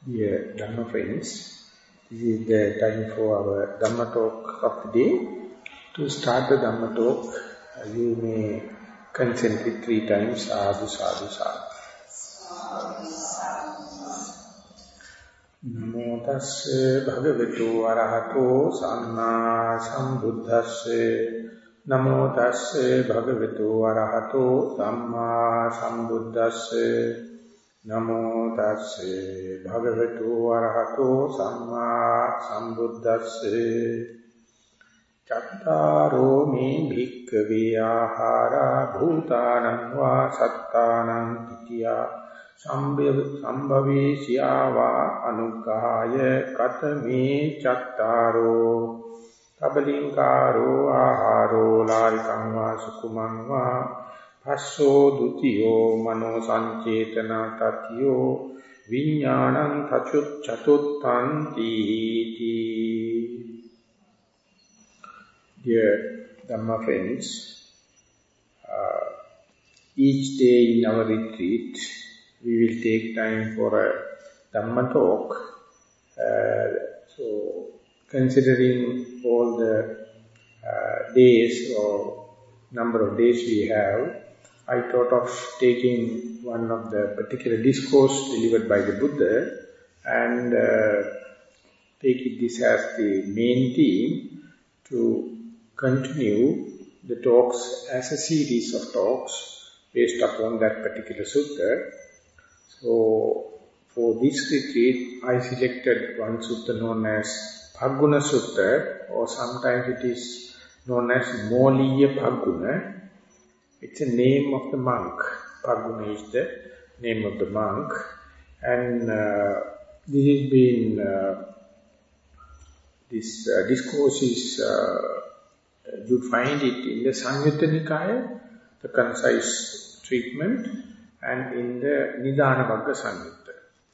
Dear Dhamma friends, this is the time for our Dhamma talk of the day. To start the Dhamma talk, you may consent it 3 times, sadhu, sadhu, sadhu. Namo tasse bhagavato arahato samma sambuddhasse. Namo tasse bhagavato arahato samma sambuddhasse. Namo tasse bhagavato arahato samma sambuddhasse. Cattaro me bhikkhave ahara bhutanam va sattanam titiya sambhave siyava anuggahaya katame cattaro kabalinkaro aharo larikam va sukumam va Passo dutiyo mano sancetana tatiyo viññānaṁ chatuttanti. Dear Dhamma friends, each day in our retreat, we will take time for a Dhamma talk. So, considering all the days or number of days we have, I thought of taking one of the particular discourse delivered by the Buddha and take this as the main theme to continue the talks as a series of talks based upon that particular sutta. So, for this retreat, I selected one sutta known as Phagguna Sutta, or sometimes it is known as Moliya Phagguna. It's a name of the monk. Phagguna is the name of the monk. And this has been, this discourse is, you find it in the Samyutta Nikaya, the concise treatment, and in the Nidana Vagga Samyutta.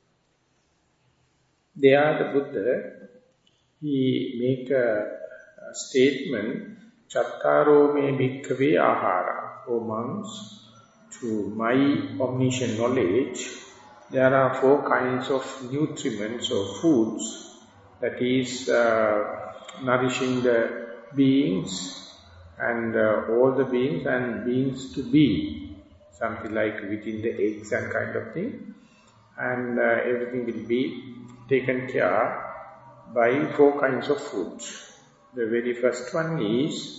There the Buddha, he make a statement, Cattaro me bhikkhave ahara. O monks, to my omniscient knowledge, there are 4 kinds of nutriments or foods that is nourishing the beings and all the beings and beings to be, something like within the eggs and kind of thing, and everything will be taken care by 4 kinds of foods. The very first one is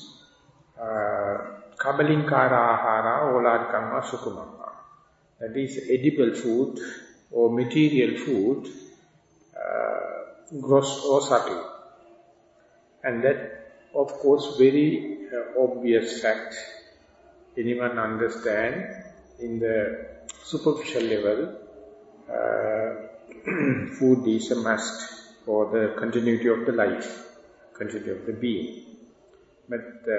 Kabalinkara ahara olarikam sukumamma. That is edible food or material food, gross or subtle. And that, of course, very obvious fact. Anyone understand in the superficial level, food is a must for the continuity of the life, continuity of the being. But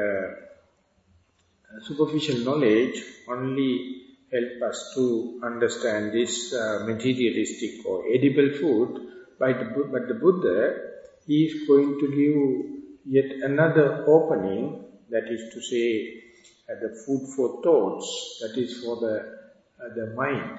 superficial knowledge only help us to understand this materialistic or edible food, but the Buddha is going to give yet another opening, that is to say, the food for thoughts, that is for the mind.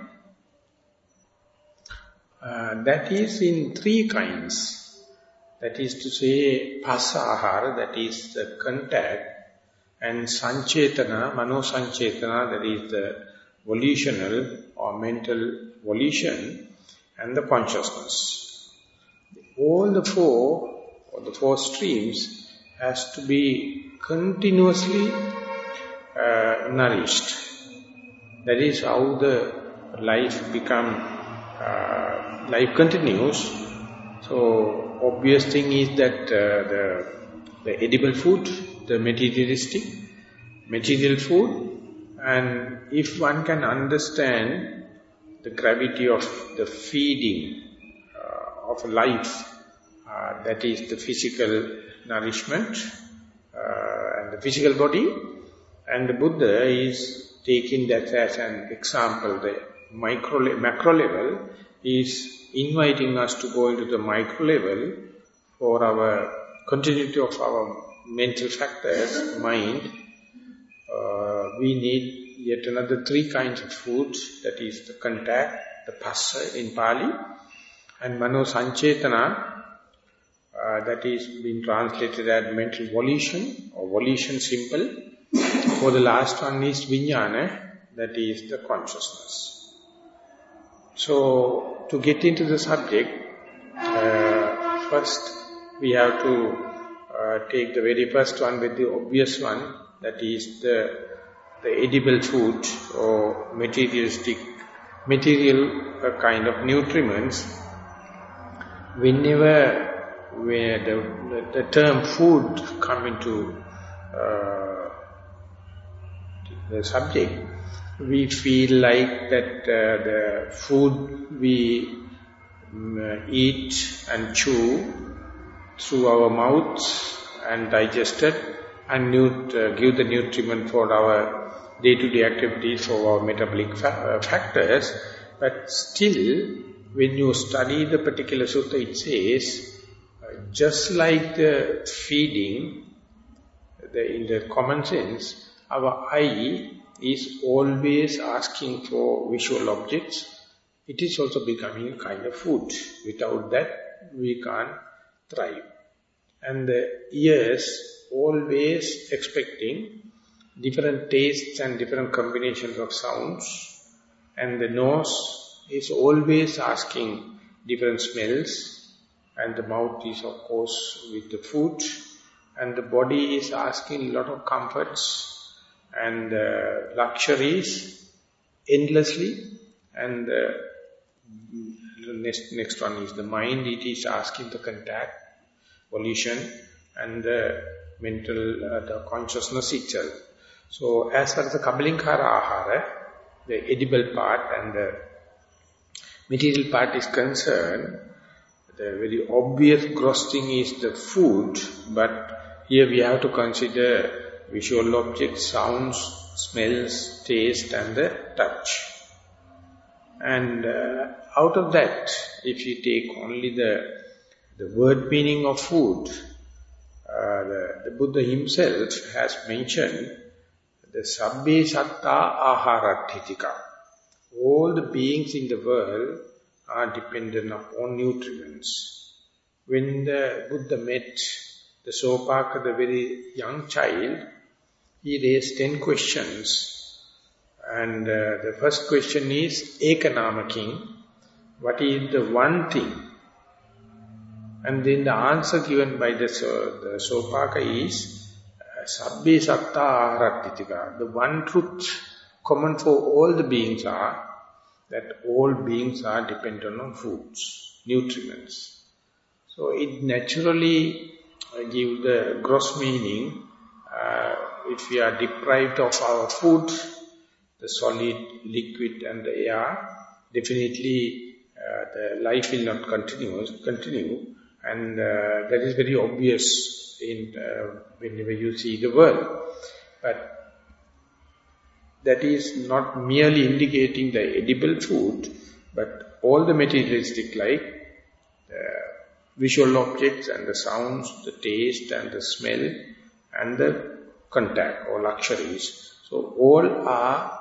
That is in 3 kinds. That is to say, pasahara, that is the contact, and sanchetana, mano sanchetana, that is the volitional or mental volition, and the consciousness. All the 4 streams has to be continuously nourished. That is how the life life continues. So, obvious thing is that the edible food, the material food, and if one can understand the gravity of the feeding of life, that is the physical nourishment and the physical body, and the Buddha is taking that as an example, the macro level, is inviting us to go into the micro level for our continuity of our mental factors, mind. We need yet another 3 kinds of foods, that is the contact, the phassa in Pali, And Mano Sanchetana, that is being translated as mental volition or volition simple. For the last one is Vijnana, that is the consciousness. So, to get into the subject, first we have to take the very first one with the obvious one, that is the edible food or material kind of nutriments. Whenever where the term food come into the subject, we feel like that the food we eat and chew through our mouths and digested and give the nutriment for our day-to-day activities, for our metabolic factors. But still, when you study the particular sutta, it says, just like the feeding, in the common sense, our eye is always asking for visual objects. It is also becoming a kind of food. Without that, we can't thrive. And the ears always expecting different tastes and different combinations of sounds. And the nose is always asking different smells. And the mouth is, of course, with the food. And the body is asking a lot of comforts and luxuries endlessly. And the next one is the mind. It is asking the contact, volition, and the mental, the consciousness itself. So, as far as the Kabalinkara Ahara, the edible part and the material part is concerned, the very obvious gross thing is the food, but here we have to consider visual objects, sounds, smells, taste and the touch. And out of that, if you take only the word meaning of food, the Buddha himself has mentioned the Sabbe Satta Aharatthitika. All the beings in the world are dependent upon nutrients. When the Buddha met the Sopaka, the very young child, he raised 10 questions. And the first question is, Ekanama King, what is the one thing? And then the answer given by the Sopaka is, Sabbe Satta Aharatthitika. The one truth common for all the beings are, that all beings are dependent on foods, nutriments. So it naturally gives the gross meaning. If we are deprived of our food, the solid, liquid and the air, definitely the life will not continue. And that is very obvious in whenever you see the world. But that is not merely indicating the edible food, but all the materialistic like the visual objects and the sounds, the taste and the smell and the contact or luxuries. So all are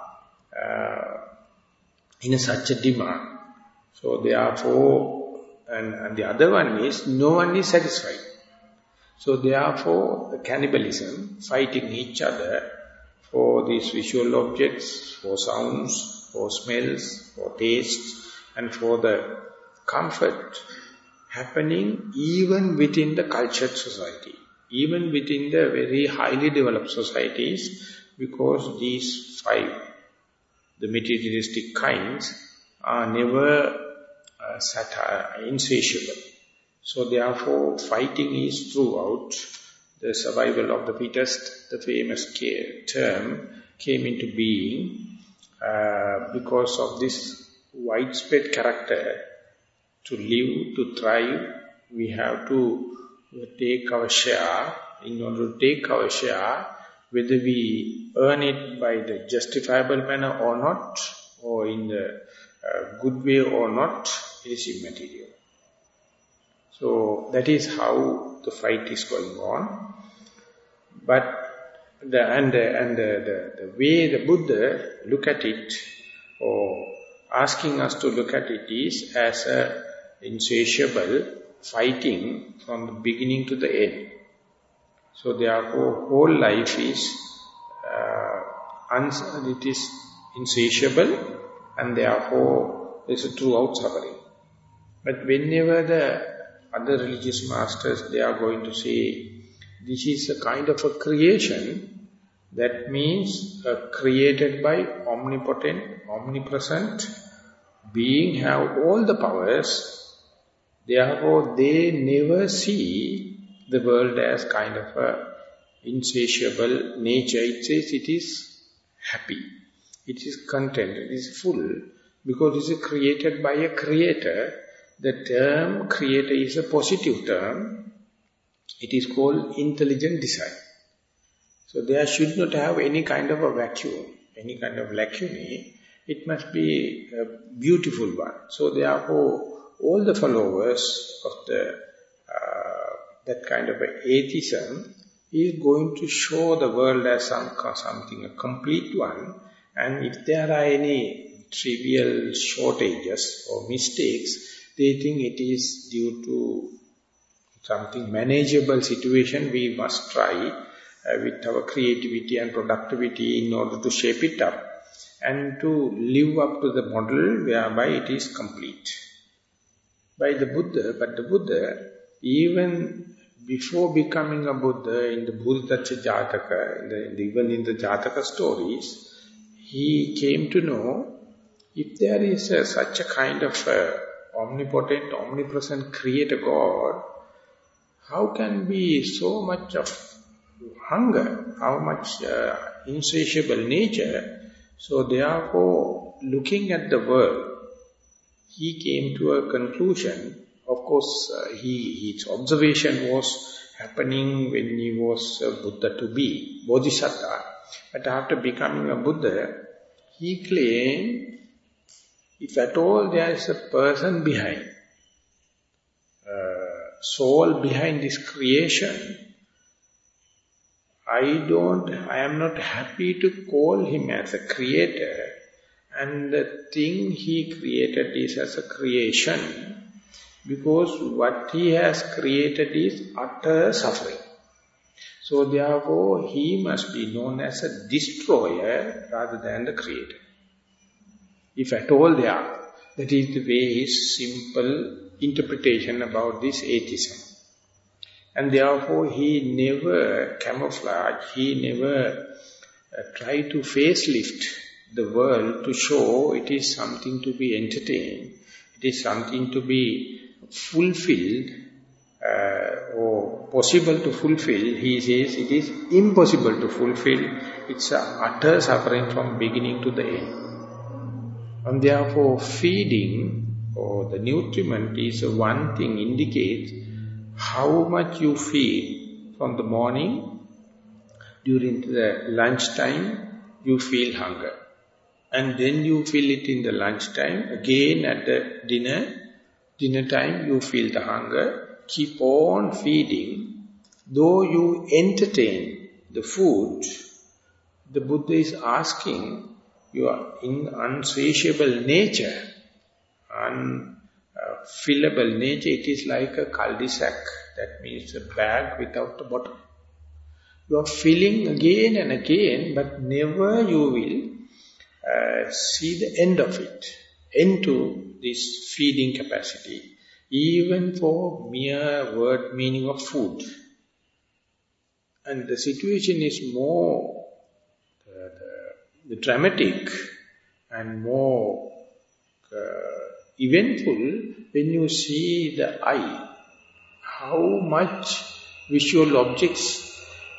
in such a demand. So therefore, and the other one is, no one is satisfied. So therefore, the cannibalism, fighting each other, for these visual objects, for sounds, for smells, for tastes, and for the comfort happening even within the cultured society, even within the very highly developed societies, because these five, the materialistic kinds, are never insatiable. So therefore, fighting is throughout. The survival of the fittest, the famous term, came into being because of this widespread character. To live, to thrive, we have to take our share. In order to take our share, whether we earn it by the justifiable manner or not, or in the good way or not, it is immaterial. So that is how the fight is going on. But the way the Buddha look at it, or asking us to look at it, is as a insatiable, fighting from the beginning to the end. So therefore, whole life is, it is insatiable, and therefore there is a throughout suffering. But whenever the other religious masters, they are going to say, this is a kind of a creation, that means created by omnipotent, omnipresent being, have all the powers. Therefore, they never see the world as kind of a insatiable nature. It says it is happy, it is content, it is full, because it is created by a creator. The term creator is a positive term. It is called intelligent design. So there should not have any kind of a vacuum, any kind of lacunae. It must be a beautiful one. So therefore, all the followers of that kind of atheism is going to show the world as something, a complete one. And if there are any trivial shortages or mistakes, they think it is due to something manageable situation. We must try with our creativity and productivity in order to shape it up and to live up to the model whereby it is complete. By the Buddha, but the Buddha, even before becoming a Buddha, in the Buddhacha Jataka, even in the Jataka stories, he came to know if there is such a kind of omnipotent, omnipresent creator God, how can be so much of hunger, how much insatiable nature? So therefore, looking at the world, he came to a conclusion. Of course, his observation was happening when he was a Buddha to be, Bodhisattva. But after becoming a Buddha, he claimed, if at all there is a person behind, soul behind this creation, I am not happy to call him as a creator, and the thing he created is as a creation, because what he has created is utter suffering. So therefore, he must be known as a destroyer rather than the creator. If at all they are. That is the way his simple interpretation about this atheism. And therefore, he never camouflaged, he never tried to facelift the world to show it is something to be entertained, it is something to be fulfilled or possible to fulfill. He says it is impossible to fulfill. It's an utter suffering from beginning to the end. And therefore, feeding or the nutriment is one thing, indicates how much you feed from the morning. During the lunchtime, you feel hunger. And then you feel it in the lunchtime. Again at the dinner time, you feel the hunger. Keep on feeding. Though you entertain the food, the Buddha is asking, your insatiable nature, unfillable nature, it is like a cul-de-sac. That means a bag without the bottom. You are filling again and again, but never you will see the end of it, end to this feeding capacity, even for mere word meaning of food. And the situation is more dramatic and more eventful when you see the eye. How much visual objects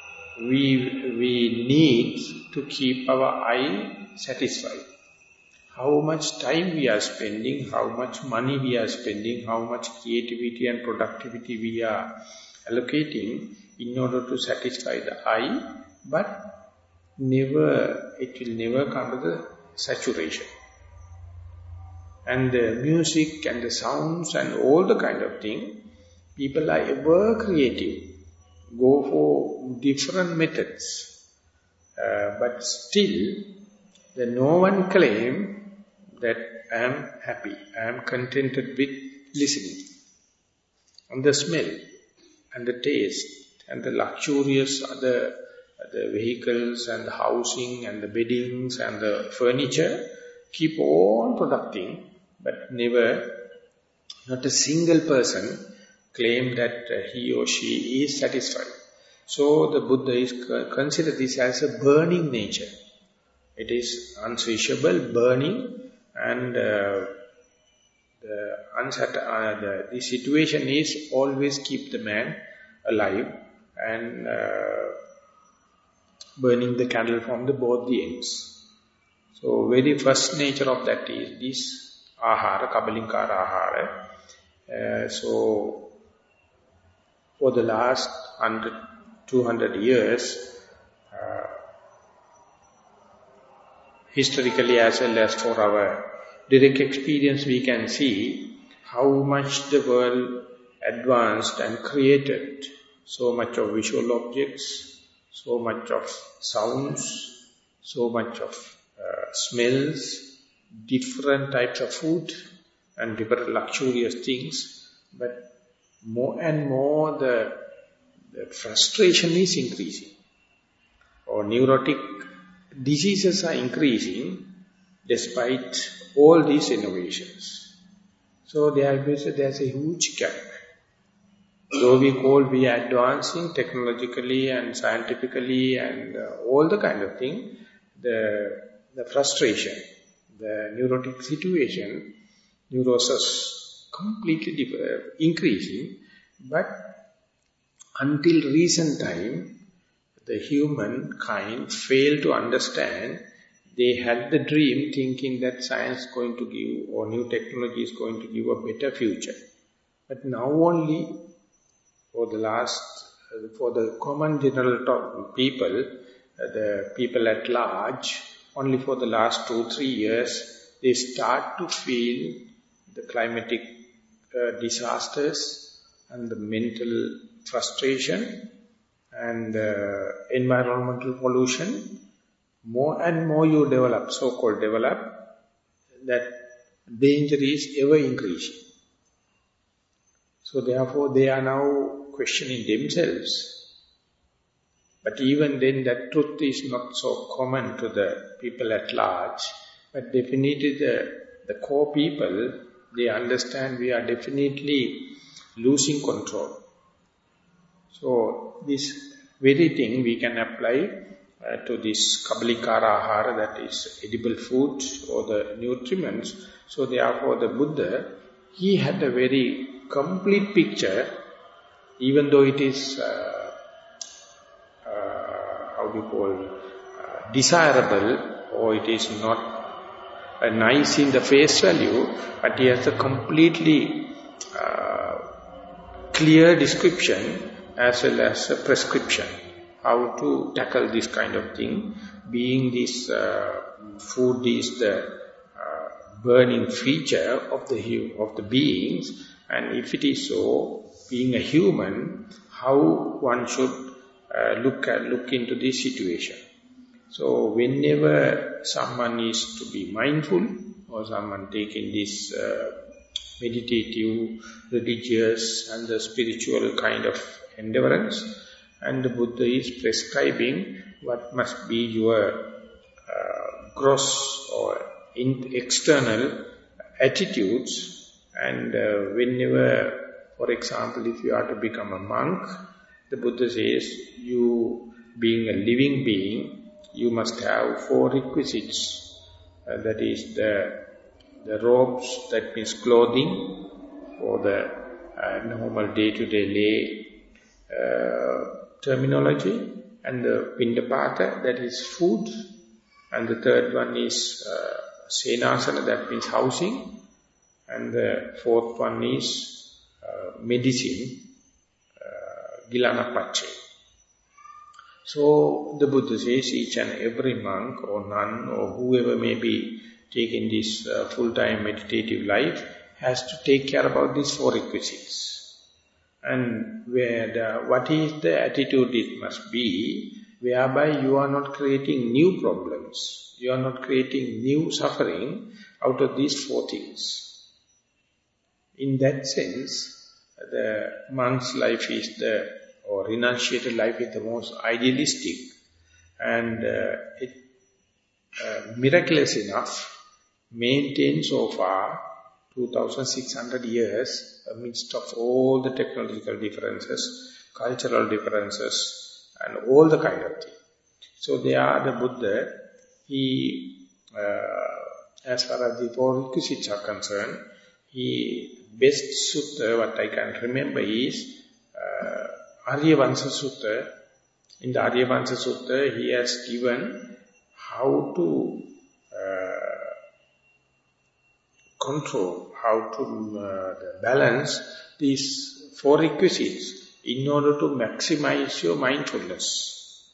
we need to keep our eye satisfied. How much time we are spending, how much money we are spending, how much creativity and productivity we are allocating in order to satisfy the eye, but it will never come to the saturation. And the music and the sounds and all the kind of thing, people are ever creative, go for different methods, but still, no one claim that I am happy, I am contented with listening, and the smell, and the taste, and the luxurious other the vehicles and the housing and the beddings and the furniture keep on producing, but never, not a single person claim that he or she is satisfied. So the Buddha is consider this as a burning nature. It is unsatiable, burning, and the situation is always keep the man alive and burning the candle from both the ends. So very first nature of that is this ahara, kabalinkara ahara. So for the last 100, 200 years, historically as well as for our direct experience, we can see how much the world advanced and created so much of visual objects, so much of sounds, so much of smells, different types of food and different luxurious things. But more and more the frustration is increasing, or neurotic diseases are increasing despite all these innovations. So there's a huge gap. Though we are advancing technologically and scientifically and all the kind of thing, the frustration, the neurotic situation, neurosis completely increasing. But until recent time, the humankind failed to understand. They had the dream thinking that science is going to give, or new technology is going to give a better future. But now only, for the common general people, the people at large, only for the last 2-3 years, they start to feel the climatic disasters and the mental frustration and environmental pollution. More and more you develop, so-called develop, that danger is ever increasing. So therefore they are now questioning themselves. But even then that truth is not so common to the people at large. But definitely the core people, they understand we are definitely losing control. So this very thing we can apply to this kabalinkara ahara, that is edible food or the nutriments. So therefore the Buddha, he had a very complete picture, even though it is desirable, or it is not nice in the face value, but he has a completely clear description as well as a prescription how to tackle this kind of thing. Being this food is the burning feature of the beings, and if it is so, being a human, how one should look into this situation. So whenever someone is to be mindful, or someone taking this meditative, religious and the spiritual kind of endeavors, and the Buddha is prescribing what must be your gross or external attitudes. And whenever, for example, if you are to become a monk, the Buddha says, you being a living being, you must have 4 requisites. That is the robes, that means clothing for the normal day-to-day lay terminology, and the pindapata, that is food, and the third one is senasana, that means housing, and the fourth one is medicine, gilanapache. So the Buddha says each and every monk or nun or whoever may be taking this full-time meditative life has to take care about these 4 requisites. And what is the attitude it must be, whereby you are not creating new problems, you are not creating new suffering out of these 4 things. In that sense, the monk's life is or renunciated life is the most idealistic, and it miraculous enough maintained so far 2,600 years amidst of all the technological differences, cultural differences, and all the kind of things. So they are the Buddha. He, as far as the four requisites are concerned, he best sutta, what I can remember is Aryavansa Sutta. In the Aryavansa Sutta, he has given how to control, how to balance these four requisites in order to maximize your mindfulness.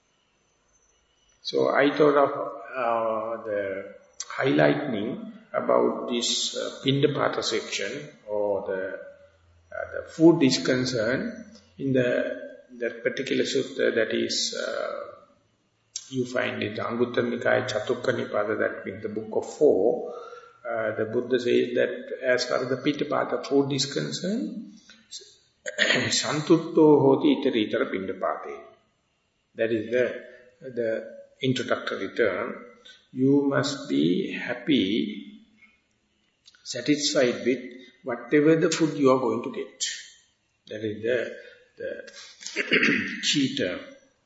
So I thought of the highlighting about this Pindapata section, or the food is concerned, in that particular sutta, that is, you find it Anguttara Nikaya Chatukka Nipada, that in the book of 4, the Buddha says that as far as the Pindapata food is concerned, Santutto hoti itaritara Pindapate. That is the introductory term. You must be happy, satisfied with whatever the food you are going to get. That is the key term.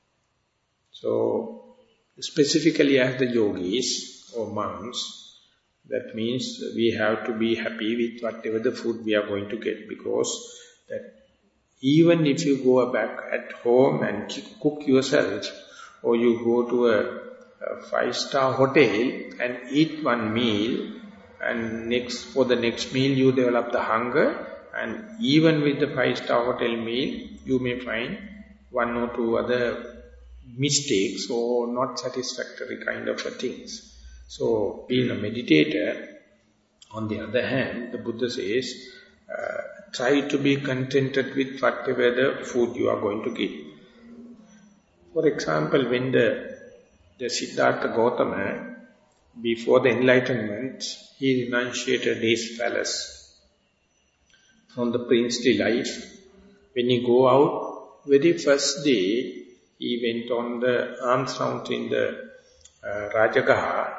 So, specifically as the yogis or monks, that means we have to be happy with whatever the food we are going to get, because that even if you go back at home and cook yourself, or you go to a 5-star hotel and eat one meal, and for the next meal you develop the hunger, and even with the 5-star hotel meal, you may find one or two other mistakes or not satisfactory kind of things. So, being a meditator, on the other hand, the Buddha says, try to be contented with whatever the food you are going to get. For example, when the Siddhartha Gautama, before the enlightenment, he renunciated his palace from the princely life. When he go out, very first day, he went on the alms round in the Rajagaha,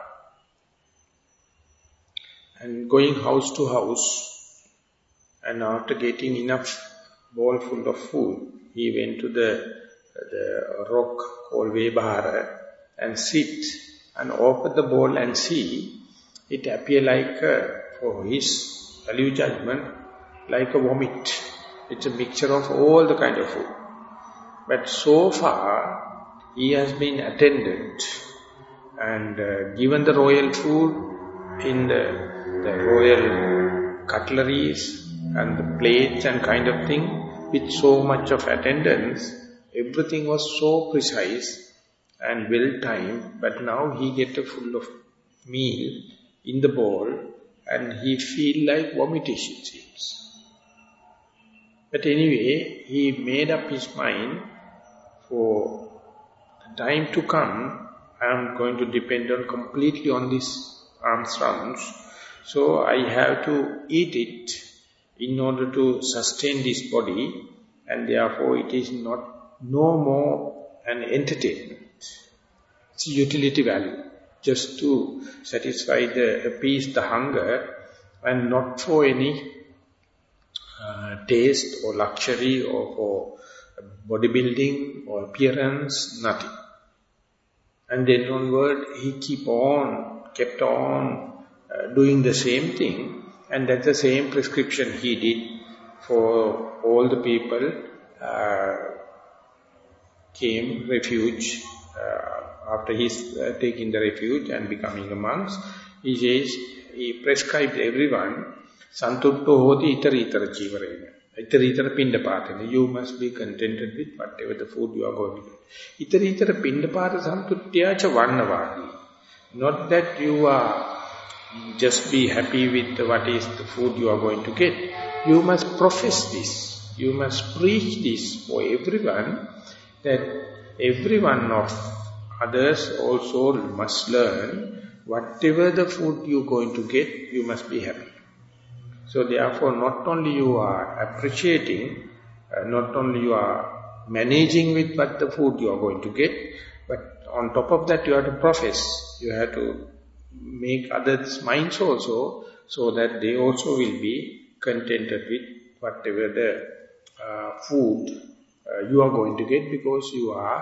and going house to house, and after getting enough bowl full of food, he went to the rock called Vebhara and sit and open the bowl and see. It appear like, for his value judgment, like a vomit. It's a mixture of all the kind of food. But so far, he has been attended and given the royal food in the royal cutleries and the plates and kind of thing, with so much of attendance. Everything was so precise and well-timed, but now he get a full of meal in the bowl and he feel like vomitation seems. But anyway, he made up his mind, for the time to come, I am going to depend completely on this alms rounds. So I have to eat it in order to sustain this body, and therefore it is no more an entertainment. It's a utility value, just to satisfy appease the hunger, and not for any taste or luxury or for bodybuilding or appearance, nothing. And then onward, he kept on doing the same thing, and that's the same prescription he did for all the people came refuge after his taking the refuge and becoming a monk. He says, he prescribed everyone, Santutto hoti itaritara jivarena. Itaritara pindapatena. You must be contented with whatever the food you are going to get. Itaritara pindapata santutyacha vannavadi. Not that you are just be happy with what is the food you are going to get. You must profess this. You must preach this for everyone, that every one of others also must learn, whatever the food you are going to get, you must be happy. So therefore, not only you are appreciating, not only you are managing with what the food you are going to get, but on top of that you have to profess. You have to make others' minds also, so that they also will be contented with whatever the food you are going to get, because you are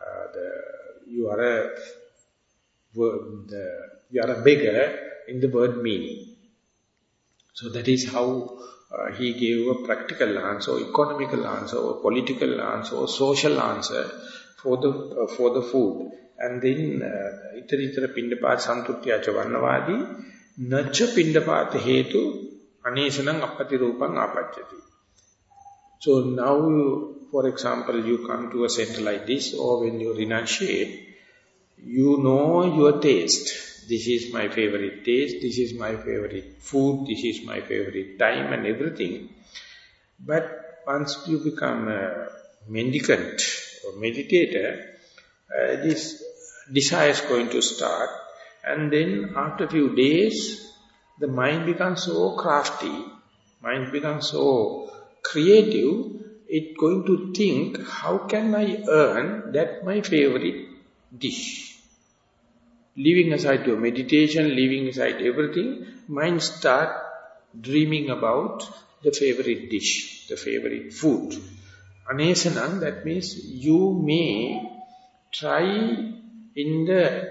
a beggar in the word meaning. So that is how he gave a practical answer, economical answer, or political answer, or social answer for the food. And then itara pindapata santutyacha vannavadi nacha pindapata hetu anesanam appati rupam apacchati. So now, for example, you come to a center like this, or when you renunciate, you know your taste. This is my favorite taste, this is my favorite food, this is my favorite time and everything. But once you become a mendicant or meditator, this desire is going to start, and then after a few days, the mind becomes so crafty, mind becomes so creative, it's going to think, how can I earn that my favorite dish? Leaving aside your meditation, leaving aside everything, mind start dreaming about the favorite dish, the favorite food. Anesanam, that means you may try in the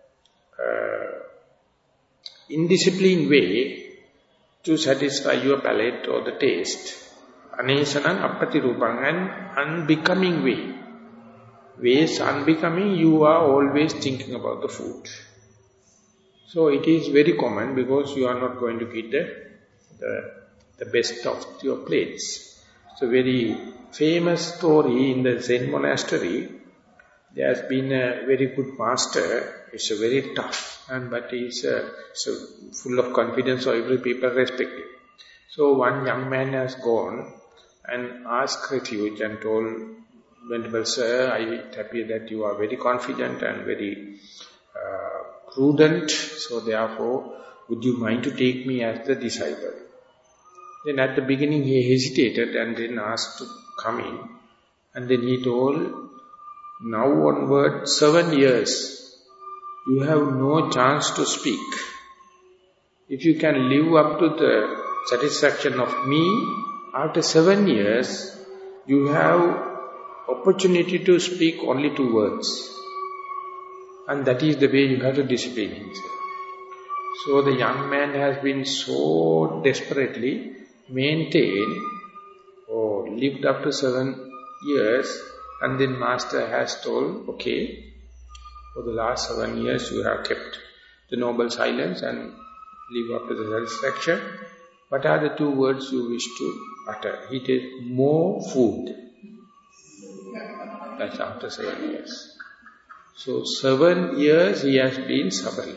indisciplined way to satisfy your palate or the taste. Anesanam appati rupam, and unbecoming way. Ways unbecoming, you are always thinking about the food. So it is very common, because you are not going to get the best of your plates. It's a very famous story in the Zen monastery. There has been a very good master. It's a very tough, but he's so full of confidence, so every people respect him. So one young man has gone and asked refuge and told, Venerable Sir, I am happy that you are very confident and very prudent, so therefore, would you mind to take me as the disciple? Then at the beginning he hesitated and then asked to come in. And then he told, now onward 7 years, you have no chance to speak. If you can live up to the satisfaction of me, after 7 years, you have opportunity to speak only 2 words. And that is the way you have to discipline himself. So the young man has been so desperately maintained or lived up to 7 years, and then master has told, okay, for the last 7 years you have kept the noble silence and live up to the satisfaction. What are the 2 words you wish to utter? He said, more food. That's after 7 years. So 7 years he has been suffering.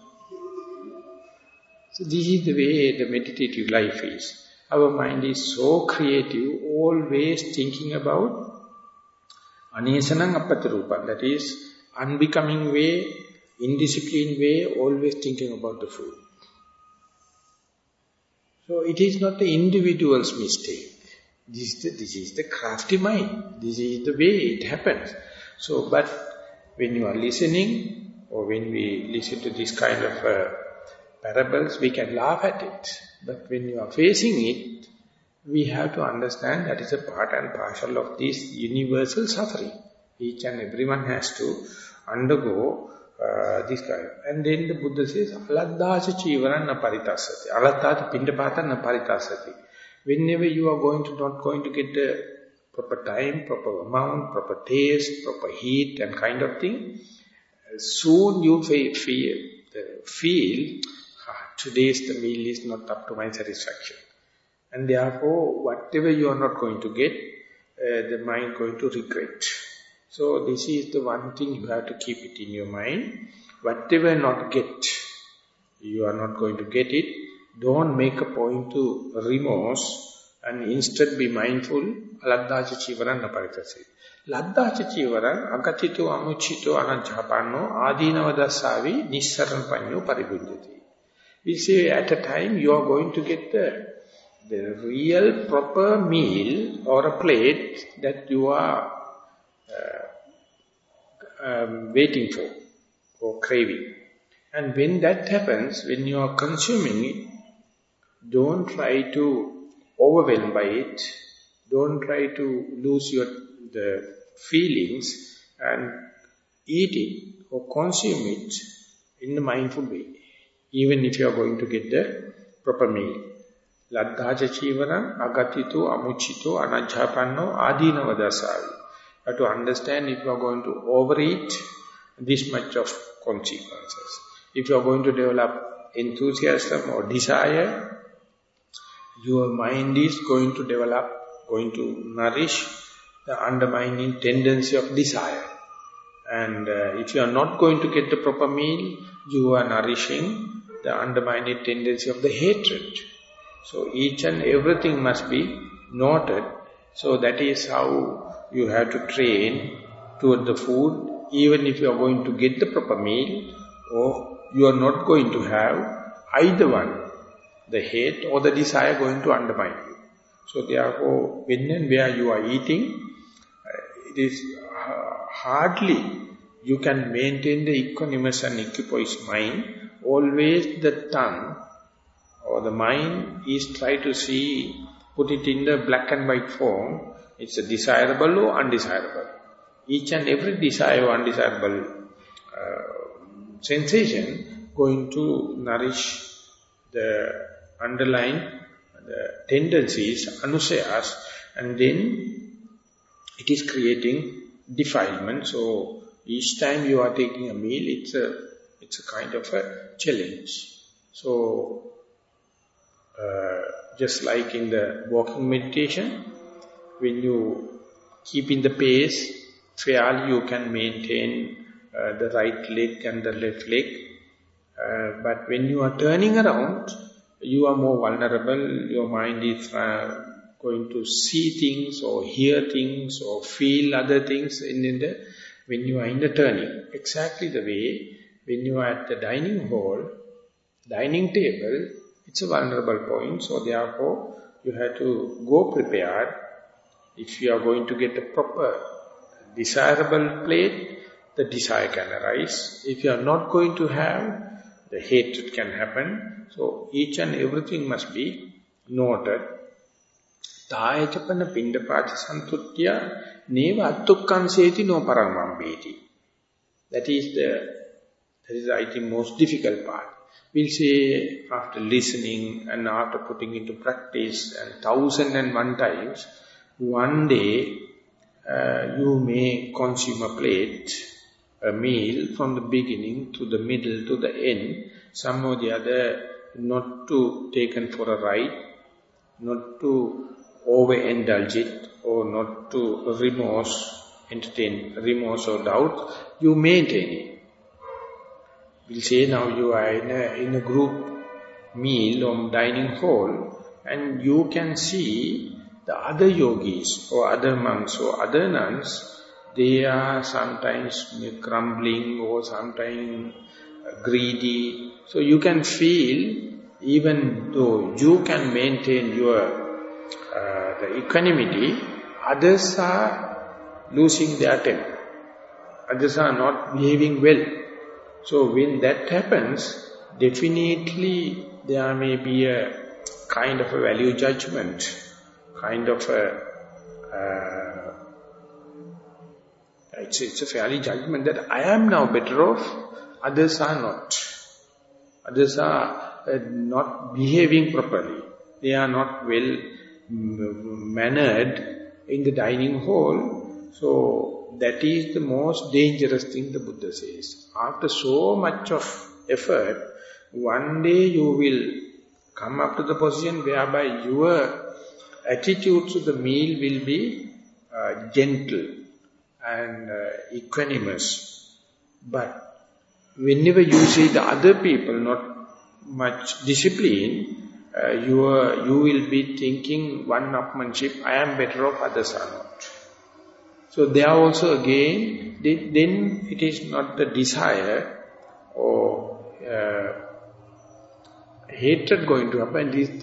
So this is the way the meditative life is. Our mind is so creative, always thinking about anesanam appati rupam, that is unbecoming way, indisciplined way, always thinking about the food. So it is not the individual's mistake. This is the crafty mind. This is the way it happens. So, but when you are listening, or when we listen to this kind of parables, we can laugh at it. But when you are facing it, we have to understand that is a part and parcel of this universal suffering. Each and everyone has to undergo this kind. And then the Buddha says, Aladdacha chivaran na paritasati. Aladdacha pindapata na paritasati. Whenever you are not going to get the proper time, proper amount, proper taste, proper heat and kind of thing, soon you feel today's the meal is not up to my satisfaction. And therefore, whatever you are not going to get, the mind going to regret. So this is the one thing you have to keep it in your mind. Whatever not get, you are not going to get it. Don't make a point to remorse and instead be mindful. Aladdacha chivaran na paritasi. Laddacha chivaran akatito amuchito anajhapanno adinavadasavi nissaran panyo paribunjati. We say at a time you are going to get the the real proper meal or a plate that you are waiting for or craving. And when that happens, when you are consuming it, don't try to overwhelm by it. Don't try to lose the feelings and eat it or consume it in a mindful way, even if you are going to get the proper meal. Laddhaja chivaram agatito amuchito anajhapanno adinavadasavi. You have to understand if you are going to overeat, this much of consequences. If you are going to develop enthusiasm or desire, your mind is going to develop, going to nourish the undermining tendency of desire. And if you are not going to get the proper meal, you are nourishing the undermining tendency of the hatred. So each and everything must be noted. So that is how you have to train toward the food, even if you are going to get the proper meal, or you are not going to have either one, the hate or the desire going to undermine you. So therefore, when and where you are eating, it is hardly you can maintain the equanimous and equipoised mind. Always the tongue or the mind is try to see, put it in the black and white form. It's a desirable or undesirable. Each and every desire or undesirable sensation going to nourish the underlying tendencies, anusayas, and then it is creating defilement. So each time you are taking a meal, it's a kind of a challenge. So just like in the walking meditation, when you keep in the pace, fairly you can maintain the right leg and the left leg. But when you are turning around, you are more vulnerable. Your mind is going to see things or hear things or feel other things when you are in the turning. Exactly the way when you are at the dining hall, dining table, it's a vulnerable point. So therefore, you have to go prepared. If you are going to get a proper desirable plate, the desire can arise. If you are not going to have, the hatred can happen. So each and everything must be noted. Tāyacapana pindapāca santutya neva attukkanseti no paramvambeti. That is I think most difficult part. We'll say after listening and after putting into practice and 1001 times, one day you may consume a plate, a meal from the beginning to the middle to the end, some or the other, not to taken for a ride, not to overindulge it, or not to entertain remorse or doubt, you maintain it. We'll say now you are in a group meal or dining hall, and you can see the other yogis or other monks or other nuns, they are sometimes grumbling or sometimes greedy. So you can feel, even though you can maintain your the equanimity, others are losing their temper. Others are not behaving well. So when that happens, definitely there may be a kind of a value judgment, kind of it's a fairly judgment that I am now better off, others are not. Others are not behaving properly. They are not well mannered in the dining hall. So that is the most dangerous thing the Buddha says. After so much of effort, one day you will come up to the position whereby your attitude to the meal will be gentle and equanimous. But whenever you see the other people not much discipline, you will be thinking one-upmanship, I am better off, others are not. So there also again, then it is not the desire or hatred going to happen, it is the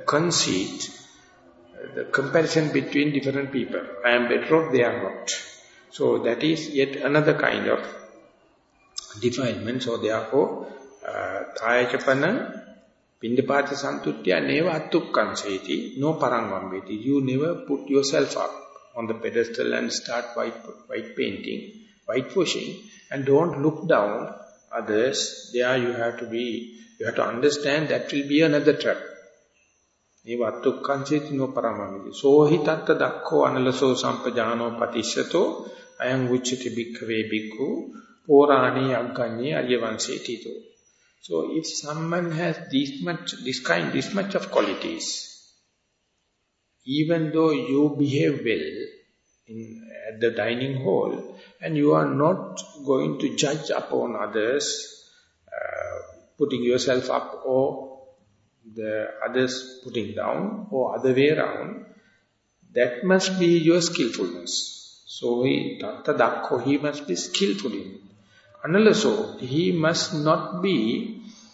conceit, the comparison between different people. I am better off, they are not. So that is yet another kind of defilement. So therefore, Thayachapana, Pindapata Santutya, neva attukkanseti, no parangvambeti. You never put yourself up on the pedestal and start white painting, whitewashing, and don't look down others. There you have to understand that will be another trap. Neva attukkanseti, no parangvambeti. Sohi tatta dakko analaso sampajano patisyato, ayam uchiti bhikkhave bhikkhu, porani agganye aryavanse tito. So if someone has this much of qualities, even though you behave well at the dining hall, and you are not going to judge upon others, putting yourself up or the others putting down or other way around, that must be your skillfulness. So he must be skillful in it. Analaso, he must not be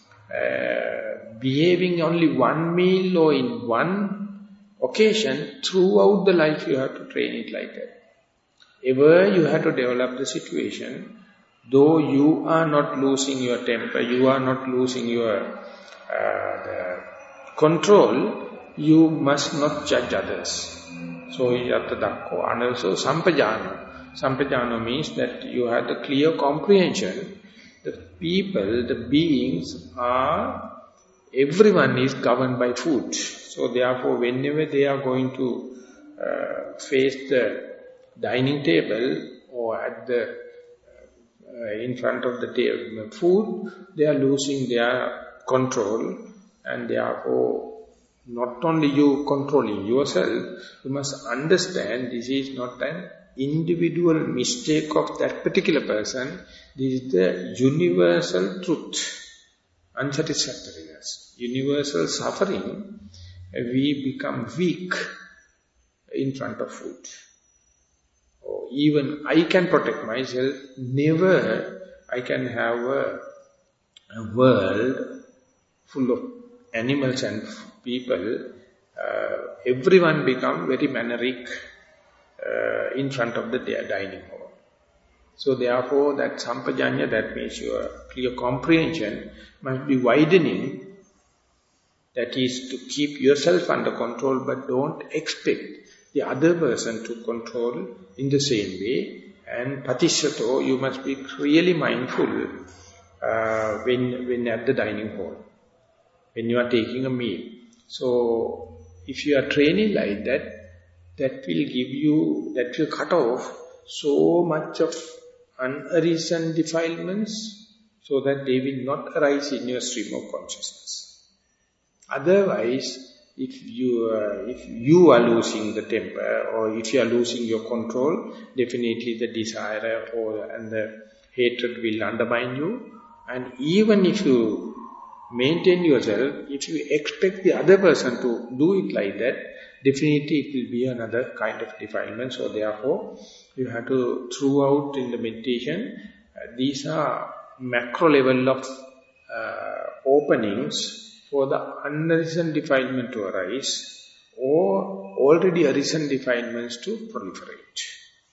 behaving only one meal or in one occasion. Throughout the life you have to train it like that. Ever you have to develop the situation, though you are not losing your temper, you are not losing your the control, you must not judge others. So, yatta dakko. And also, sampajano. Sampajano means that you have the clear comprehension. The people, the beings are, everyone is governed by food. So, therefore, whenever they are going to face the dining table or at the in front of the table, food, they are losing their control, and therefore, not only you controlling yourself, you must understand this is not an individual mistake of that particular person. This is the universal truth, unsatisfactoriness, universal suffering. We become weak in front of food. Or even I can protect myself, never I can have a world full of animals and people, everyone become very maneric in front of the dining hall. So therefore that sampajanya, that means your clear comprehension, must be widening. That is to keep yourself under control, but don't expect the other person to control in the same way. And patisyato, you must be really mindful when at the dining hall, when you are taking a meal. So, if you are training like that, that will cut off so much of unarisen defilements, so that they will not arise in your stream of consciousness. Otherwise, if you are losing the temper, or if you are losing your control, definitely the desire and the hatred will undermine you. And even if you maintain yourself, if you expect the other person to do it like that, definitely it will be another kind of defilement. So therefore, you have to, throughout in the meditation, these are macro level of openings for the unarisen defilement to arise, or already arisen defilements to proliferate.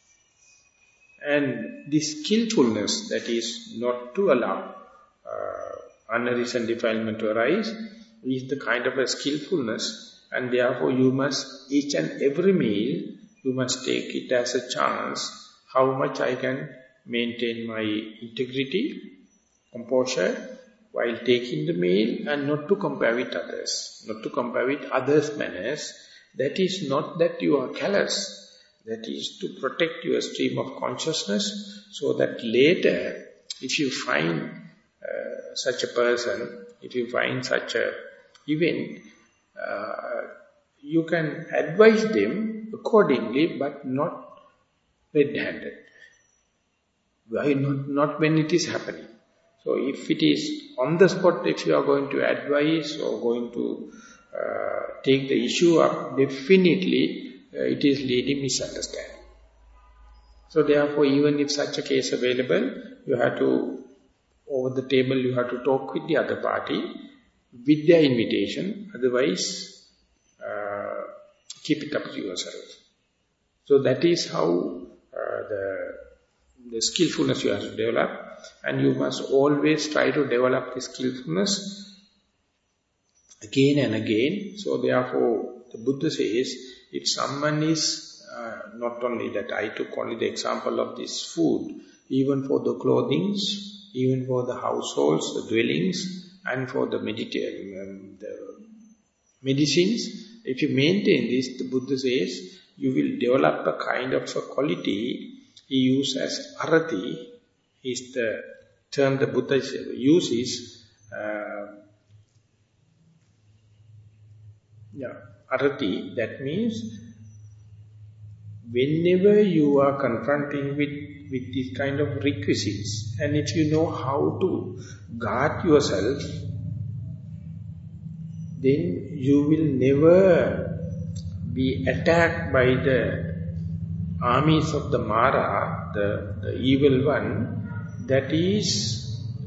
And this skillfulness, that is not to allow unarisen defilement to arise, is the kind of a skillfulness, and therefore you must, each and every meal, you must take it as a chance, how much I can maintain my integrity, composure, while taking the meal, and not to compare with others, not to compare with others' manners. That is not that you are callous, that is to protect your stream of consciousness, so that later, if you find such a person, if you find such a event, you can advise them accordingly, but not red-handed. Why not when it is happening? So if it is on the spot, if you are going to advise or going to take the issue up, definitely it is leading misunderstanding. So therefore, even if such a case available, you have to, over the table, you have to talk with the other party with their invitation. Otherwise, keep it up to yourself. So that is how the skillfulness you have to develop, and you must always try to develop this skillfulness again and again. So therefore, the Buddha says, if someone is, not only that I took only the example of this food, even for the clothings, even for the households, the dwellings, and for the medicines, if you maintain this, the Buddha says, you will develop a kind of a quality he uses as arati, is the term the Buddha uses. Arati, that means whenever you are confronting with these kind of requisites, and if you know how to guard yourself, then you will never be attacked by the armies of the Mara, the evil one. That is,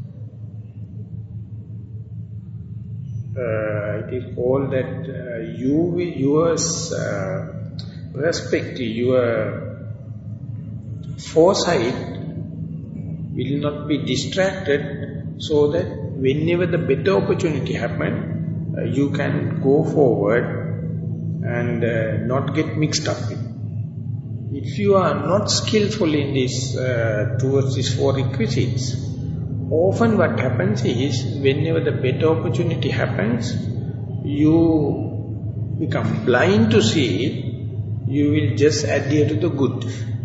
it is called that your perspective, your foresight will not be distracted, so that whenever the better opportunity happens, you can go forward and not get mixed up with. If you are not skillful in this, towards these four requisites, often what happens is, whenever the better opportunity happens, you become blind to see it, you will just adhere to the good.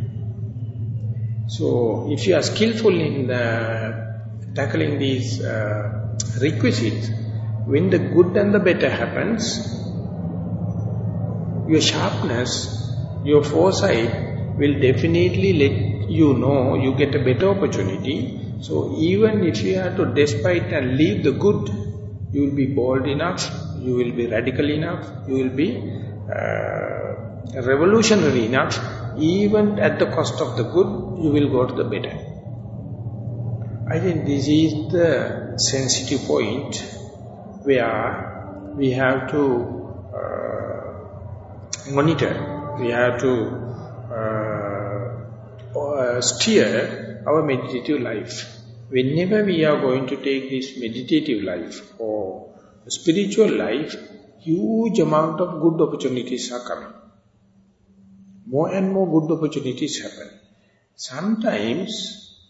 So, if you are skillful in tackling these requisites, when the good and the better happens, your sharpness, your foresight will definitely let you know you get a better opportunity. So even if you have to despite and leave the good, you will be bold enough, you will be radical enough, you will be revolutionary enough, even at the cost of the good, you will go to the better. I think this is the sensitive point where we have to monitor. We have to steer our meditative life. Whenever we are going to take this meditative life or spiritual life, huge amount of good opportunities are coming. More and more good opportunities happen. Sometimes,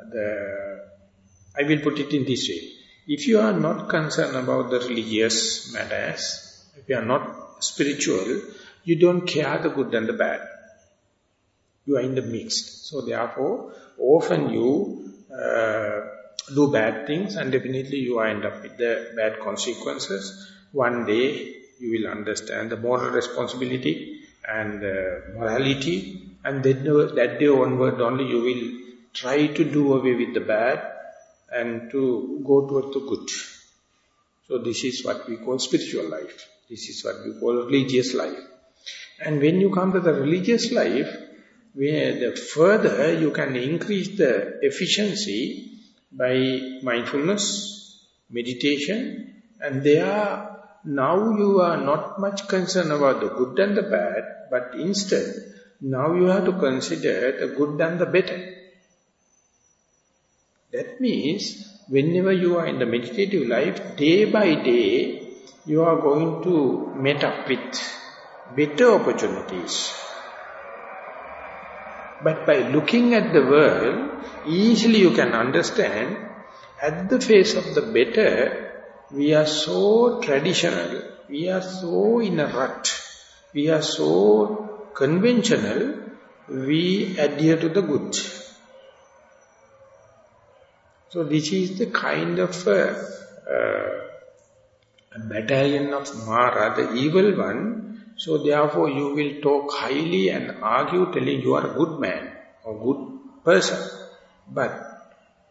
I will put it in this way. If you are not concerned about the religious matters, if you are not spiritual, you don't care the good and the bad. You are in the mixed. So therefore, often you do bad things, and definitely you end up with the bad consequences. One day you will understand the moral responsibility and morality, and that day onward only you will try to do away with the bad and to go towards the good. So this is what we call spiritual life. This is what we call religious life. And when you come to the religious life, where the further you can increase the efficiency by mindfulness, meditation, and there now you are not much concerned about the good and the bad, but instead now you have to consider the good and the better. That means whenever you are in the meditative life, day by day you are going to meet up with better opportunities. But by looking at the world, easily you can understand, at the face of the better, we are so traditional, we are so in a rut, we are so conventional, we adhere to the good. So this is the kind of a battalion of Mara, the evil one. So therefore you will talk highly and argue telling you are a good man or good person. But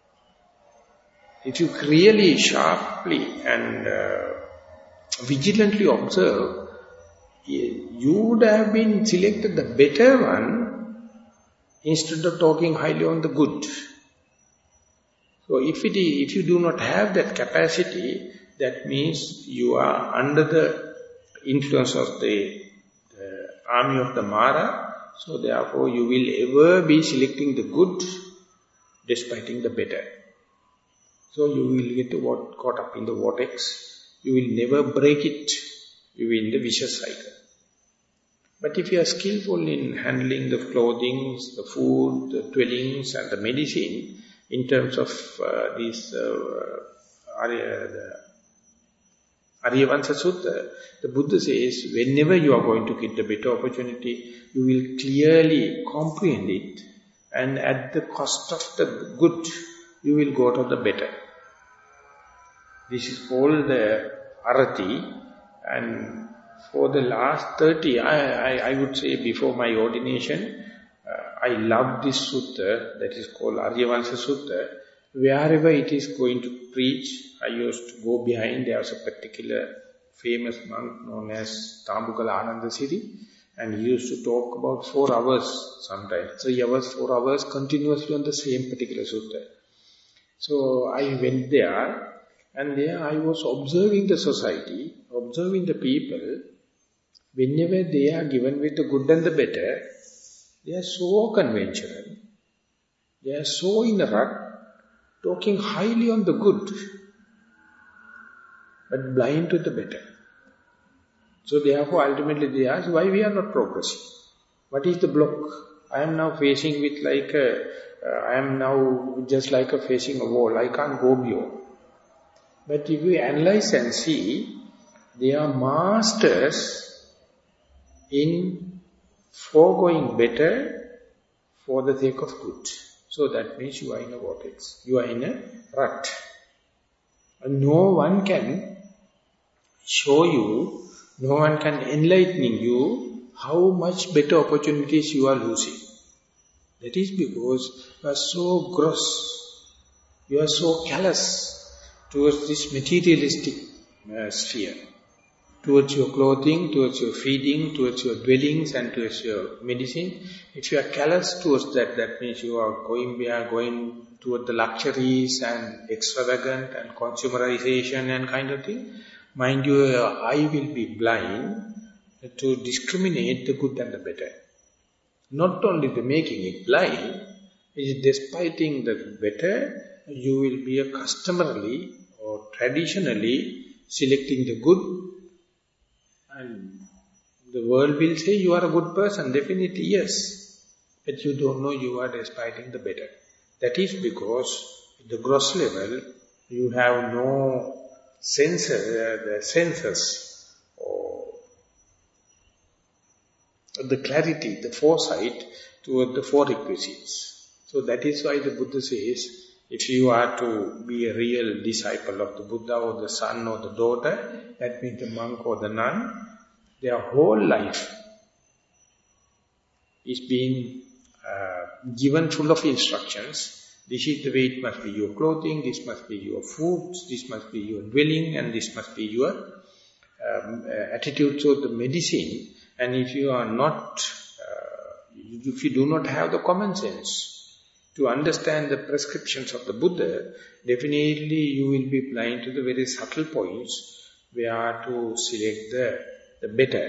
if you really sharply and vigilantly observe, you would have been selected the better one instead of talking highly on the good. So if you do not have that capacity, that means you are under the influence of the army of the Mara. So therefore you will ever be selecting the good, despite the better. So you will get caught up in the vortex. You will never break it. You will in the vicious cycle. But if you are skillful in handling the clothing, the food, the dwellings and the medicine, in terms of the Aryavansa Sutta, the Buddha says, whenever you are going to get a better opportunity, you will clearly comprehend it, and at the cost of the good, you will go to the better. This is called the Arati, and for the last 30, I would say before my ordination, I love this sutta, that is called Aryavansa Sutta. Wherever it is going to preach, I used to go behind. There was a particular famous monk known as Tambukala Anandasiddhi, and he used to talk about 4 hours, sometimes 3 hours, 4 hours, continuously on the same particular sutta. So I went there, and there I was observing the society, observing the people. Whenever they are given with the good and the better, they are so conventional, they are so in a rut, talking highly on the good, but blind to the better. So therefore ultimately they ask, why we are not progressing? What is the block? I am now facing with like I am now just like facing a wall, I can't go beyond. But if we analyze and see, they are masters in foregoing better for the sake of good. So that means you are in a vortex. You are in a rut. And no one can show you, no one can enlighten you how much better opportunities you are losing. That is because you are so gross, you are so callous towards this materialistic sphere. Towards your clothing, towards your feeding, towards your dwellings and towards your medicine. If you are callous towards that, that means you are going toward the luxuries and extravagant and consumerization and kind of thing. Mind you, your eye will be blind to discriminate the good and the better. Not only the making it blind, is despite the better, you will be a customarily or traditionally selecting the good. And the world will say you are a good person, definitely yes. But you don't know you are despiting the better. That is because at the gross level, you have no the senses or the clarity, the foresight toward the 4 requisites. So that is why the Buddha says, if you are to be a real disciple of the Buddha or the son or the daughter, that means the monk or the nun, their whole life is being given full of instructions. This is the way it must be your clothing, this must be your food, this must be your dwelling, and this must be your attitude toward the medicine. And if you are not, if you do not have the common sense to understand the prescriptions of the Buddha, definitely you will be blind to the very subtle points where to select the better.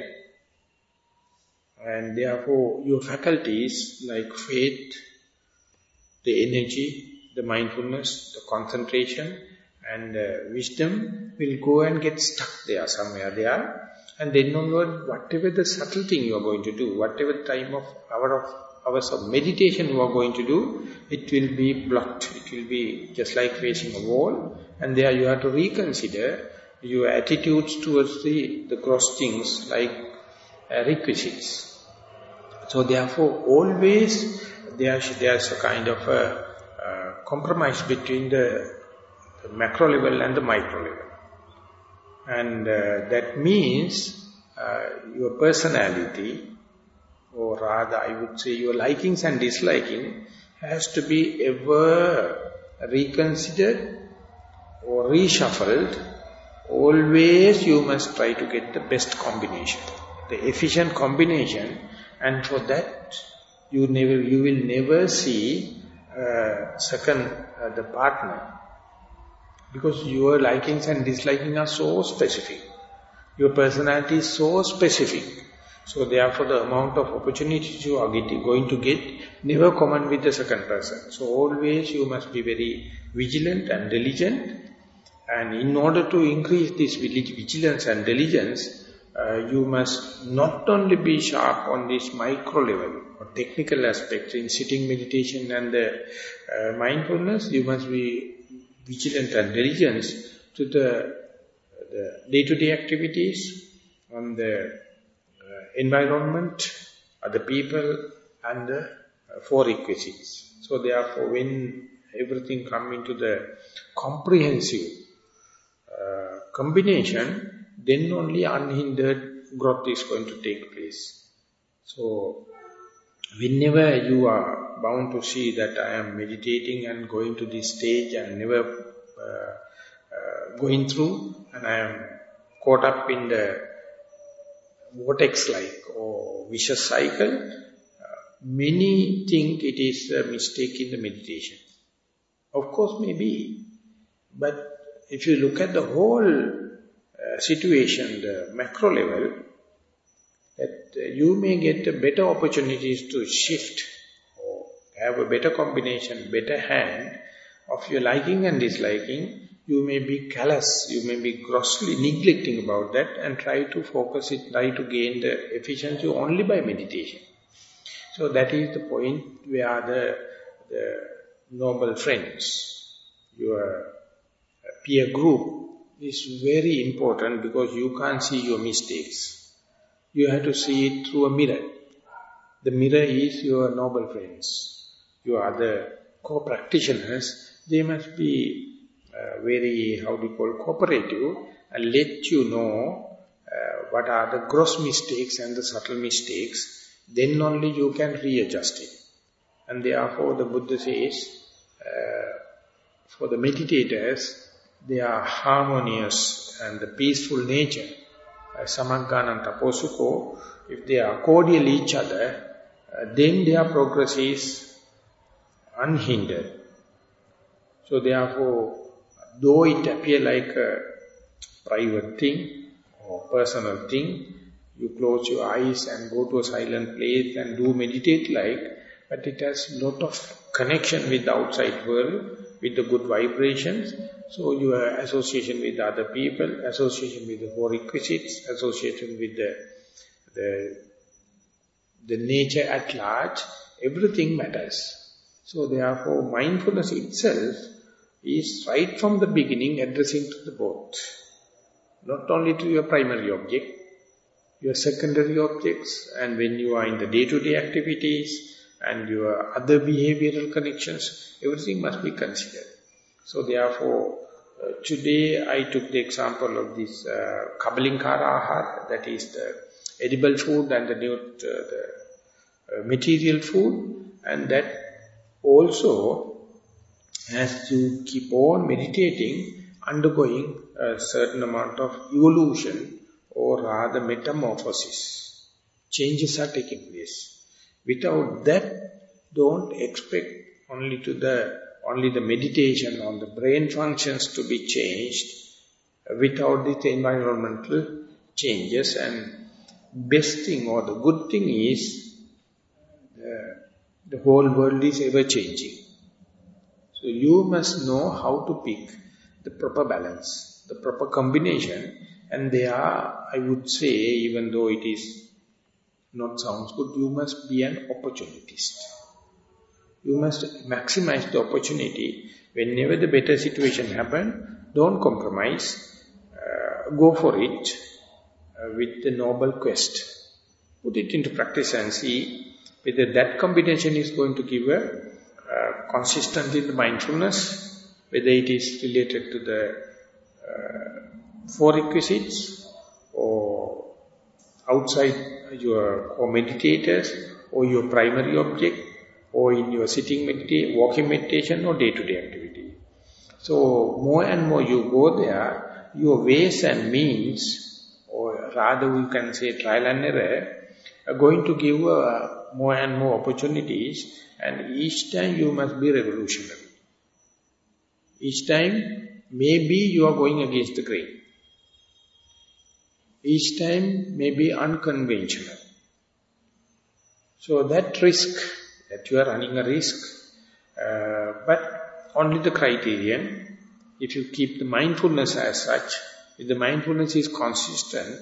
And therefore your faculties like faith, the energy, the mindfulness, the concentration and wisdom will go and get stuck there, somewhere there. And then onward, whatever the subtle thing you are going to do, whatever hours of meditation you are going to do, it will be blocked. It will be just like facing a wall. And there you have to reconsider your attitudes towards the gross things like requisites. So therefore, always there's a kind of a compromise between the macro level and the micro level. And that means your personality, or rather I would say your likings and disliking, has to be ever reconsidered or reshuffled. Always you must try to get the best combination, the efficient combination, and for that you will never see the partner, because your likings and disliking are so specific. Your personality is so specific. So therefore the amount of opportunities you are going to get, never common with the second person. So always you must be very vigilant and diligent. And in order to increase this vigilance and diligence, you must not only be sharp on this micro level or technical aspects in sitting meditation and the mindfulness, you must be vigilant and diligent to the day-to-day activities, on the environment, other people, and the four requisites. So therefore, when everything comes into the comprehensive combination, then only unhindered growth is going to take place. So, whenever you are bound to see that I am meditating and going to this stage and never going through, and I am caught up in the vortex-like or vicious cycle, many think it is a mistake in the meditation. Of course, maybe, but if you look at the whole situation, the macro level, that you may get better opportunities to shift or have a better combination, better hand of your liking and disliking. You may be callous, you may be grossly neglecting about that and try to focus it, try to gain the efficiency only by meditation. So that is the point where the noble friends, your peer group is very important, because you can't see your mistakes. You have to see it through a mirror. The mirror is your noble friends, your other co-practitioners. They must be very, cooperative and let you know what are the gross mistakes and the subtle mistakes. Then only you can readjust it. And therefore the Buddha says, for the meditators, they are harmonious and the peaceful nature, Samagganan Taposuko, if they are cordial each other, then their progress is unhindered. So therefore, though it appear like a private thing or personal thing, you close your eyes and go to a silent place and do meditate but it has a lot of connection with the outside world, with the good vibrations. So your association with other people, association with the four requisites, association with the nature at large, everything matters. So therefore mindfulness itself is right from the beginning addressing to the both. Not only to your primary object, your secondary objects, and when you are in the day-to-day activities and your other behavioral connections, everything must be considered. So therefore, today I took the example of this Kabalinkara Ahar, that is the edible food and the material food, and that also, as you keep on meditating, undergoing a certain amount of evolution or rather metamorphosis. Changes are taking place. Without that, don't expect only the meditation on the brain functions to be changed without the environmental changes. And best thing or the good thing is the whole world is ever changing. So you must know how to pick the proper balance, the proper combination, and they are, I would say, even though it is not sounds good, you must be an opportunist. You must maximize the opportunity. Whenever the better situation happens, don't compromise. Go for it with the noble quest. Put it into practice and see whether that combination is going to give a consistency in the mindfulness, whether it is related to the four requisites or outside your core meditators or your primary object or in your sitting meditation, walking meditation or day-to-day activity. So more and more you go there, your ways and means, or rather we can say trial and error, are going to give more and more opportunities, and each time you must be revolutionary. Each time maybe you are going against the grain. Each time may be unconventional. So that risk, that you are running a risk, but only the criterion, if you keep the mindfulness as such, if the mindfulness is consistent,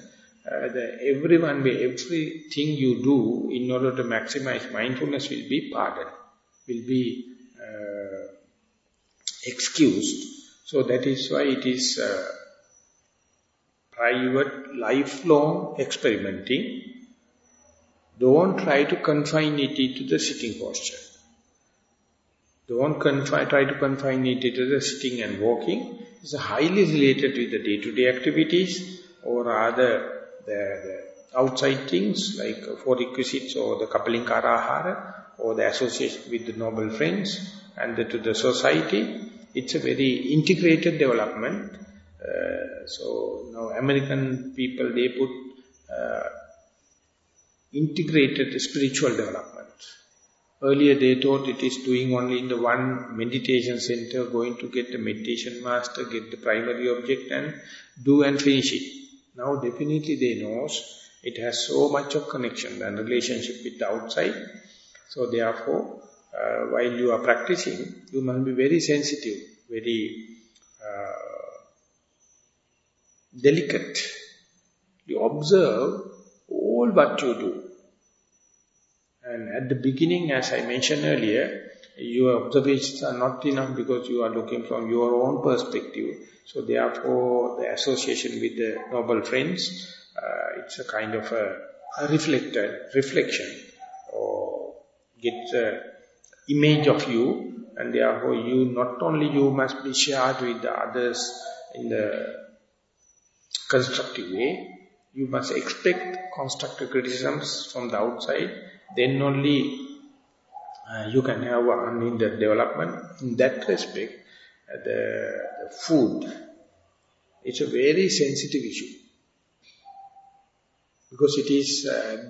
everything you do in order to maximize mindfulness will be pardoned, will be excused. So that is why it is private, lifelong experimenting. Don't try to confine it into the sitting posture. Don't try to confine it into the sitting and walking. It's highly related with the day-to-day activities, or rather the outside things like four requisites or the Kapalinkara Ahara, or the association with the noble friends and to the society. It's a very integrated development. So now American people, they put integrated spiritual development. Earlier they thought it is doing only in the one meditation center, going to get the meditation master, get the primary object and do and finish it. Now definitely they know it has so much of connection and relationship with the outside. So therefore, while you are practicing, you must be very sensitive, very delicate. You observe all what you do. And at the beginning, as I mentioned earlier, your observations are not enough because you are looking from your own perspective. So therefore, the association with the noble friends, it's a kind of a reflection, or gets an image of you, and therefore you, not only you must be shared with the others in the constructive way, you must expect constructive criticisms from the outside, then only you can have unhindered development. In that respect, the food, it's a very sensitive issue. Because it is,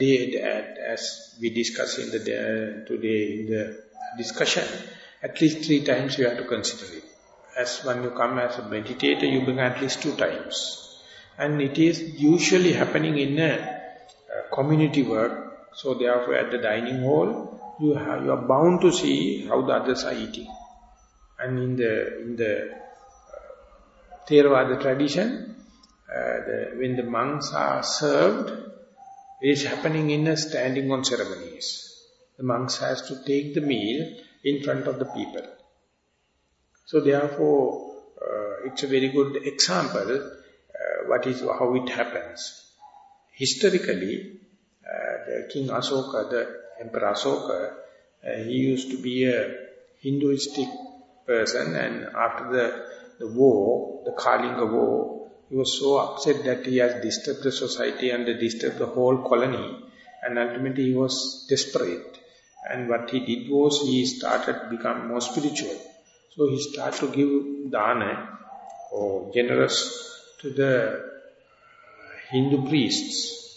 as we discussed in today in the discussion, at least 3 times you have to consider it. As when you come as a meditator, you bring at least 2 times. And it is usually happening in a community work. So therefore at the dining hall, you are bound to see how the others are eating. And in the Theravada tradition, when the monks are served, it is happening in a standing on ceremonies. The monks has to take the meal in front of the people. So therefore, it's a very good example how it happens. Historically, the King Asoka, the Emperor Asoka, he used to be a Hinduistic person, and after the war, the Kalinga war, he was so upset that he has disturbed the society and disturbed the whole colony, and ultimately he was desperate. And what he did was he started to become more spiritual. So he started to give dana or generous to the Hindu priests.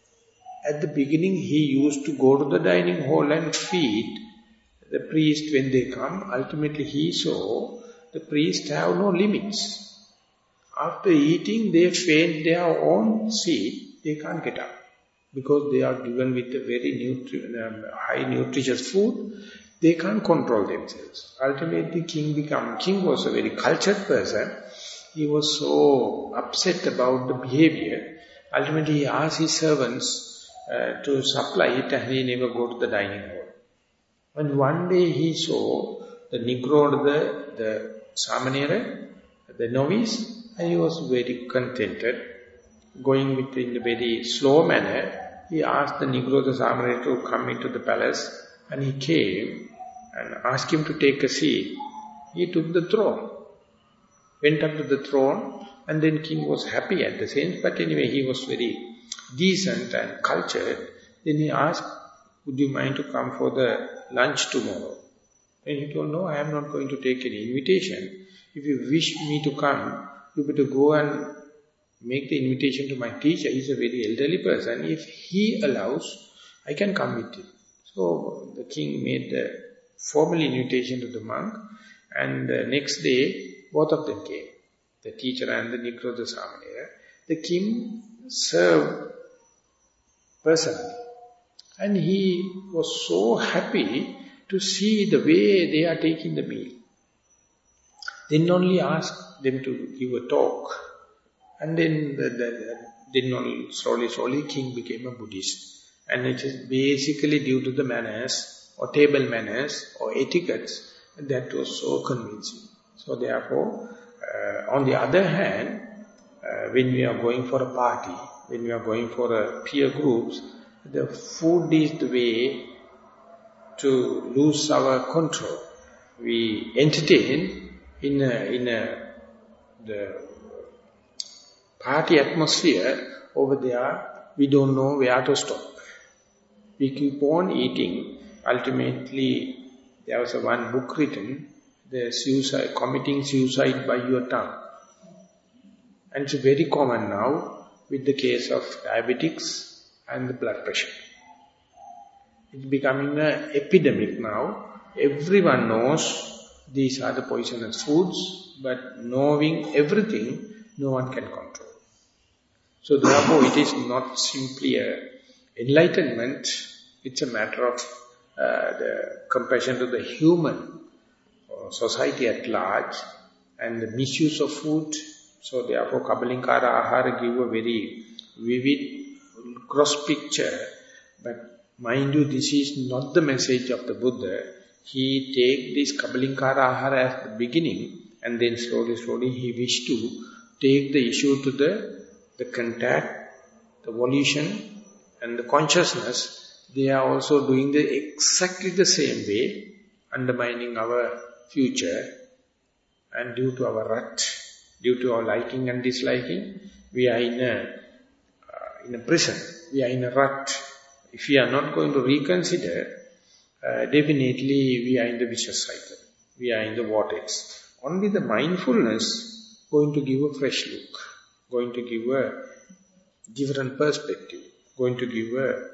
At the beginning he used to go to the dining hall and feed the priest when they come. Ultimately he saw the priests have no limits. After eating, they faint their own seat, they can't get up. Because they are given with a very high nutritious food, they can't control themselves. Ultimately, King was a very cultured person. He was so upset about the behavior. Ultimately, he asked his servants to supply it, and he never go to the dining hall. And one day he saw the Negro, the Samanera, the novice, and he was very contented. Going in a very slow manner, he asked the Negro, the Samanera, to come into the palace, and he came and asked him to take a seat. He took the throne, went up to the throne, and then king was happy at the same, but anyway he was very decent and cultured. Then he asked, would you mind to come for the lunch tomorrow? And he told, no, I am not going to take any invitation. If you wish me to come, you better go and make the invitation to my teacher. He is a very elderly person. If he allows, I can come with him. So the king made the formal invitation to the monk, and the next day both of them came, the teacher and the Negro, the Samanera. The king served personally. And he was so happy to see the way they are taking the meal. Then only asked them to give a talk. And then slowly king became a Buddhist. And it is basically due to the manners or table manners or etiquettes that was so convincing. So therefore, on the other hand, when we are going for a party, when we are going for a peer groups, the food is the way to lose our control. We entertain in the party atmosphere. Over there, we don't know where to stop. We keep on eating. Ultimately, there was one book written, committing suicide by your tongue. And it's very common now with the case of diabetics and the blood pressure. It's becoming an epidemic now. Everyone knows these are the poisonous foods, but knowing everything, no one can control. So therefore, it is not simply enlightenment, it's a matter of the compassion to the human society at large and the misuse of food. So therefore, Kabalinkara Ahara give a very vivid, gross picture. But mind you, this is not the message of the Buddha. He take this Kabalinkara Ahara as the beginning, and then slowly he wished to take the issue to the contact, the volition, and the consciousness. They are also doing exactly the same way, undermining our future, and due to our rut, due to our liking and disliking, we are in a prison, we are in a rut. If we are not going to reconsider, definitely we are in the vicious cycle, we are in the vortex. Only the mindfulness going to give a fresh look, going to give a different perspective, going to give a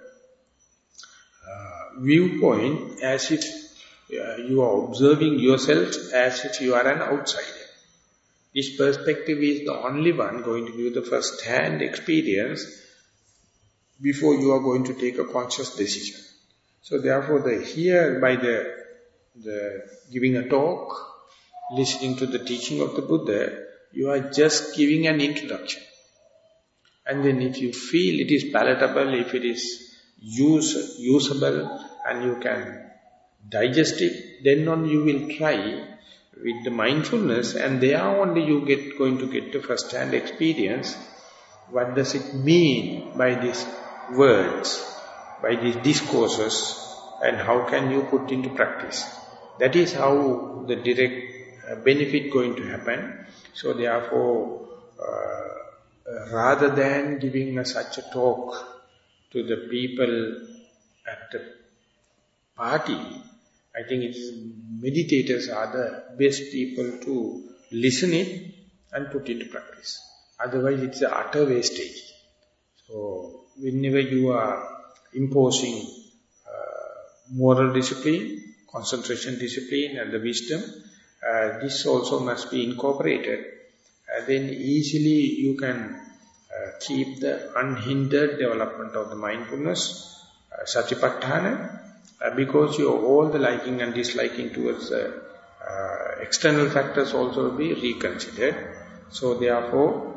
viewpoint as if you are observing yourself as if you are an outsider. This perspective is the only one going to give the first-hand experience before you are going to take a conscious decision. So therefore, by the giving a talk, listening to the teaching of the Buddha, you are just giving an introduction. And then if you feel it is palatable, if it is usable, and you can digest it, then on you will try with the mindfulness, and there only you going to get the first-hand experience. What does it mean by these words, by these discourses, and how can you put into practice? That is how the direct benefit going to happen. So therefore, rather than giving such a talk to the people at the party, I think meditators are the best people to listen it and put into practice. Otherwise, it's an utter wastage. So, whenever you are imposing moral discipline, concentration discipline and the wisdom, this also must be incorporated. Then easily you can keep the unhindered development of the mindfulness, satipatthana, because all the liking and disliking towards external factors also will be reconsidered. So therefore,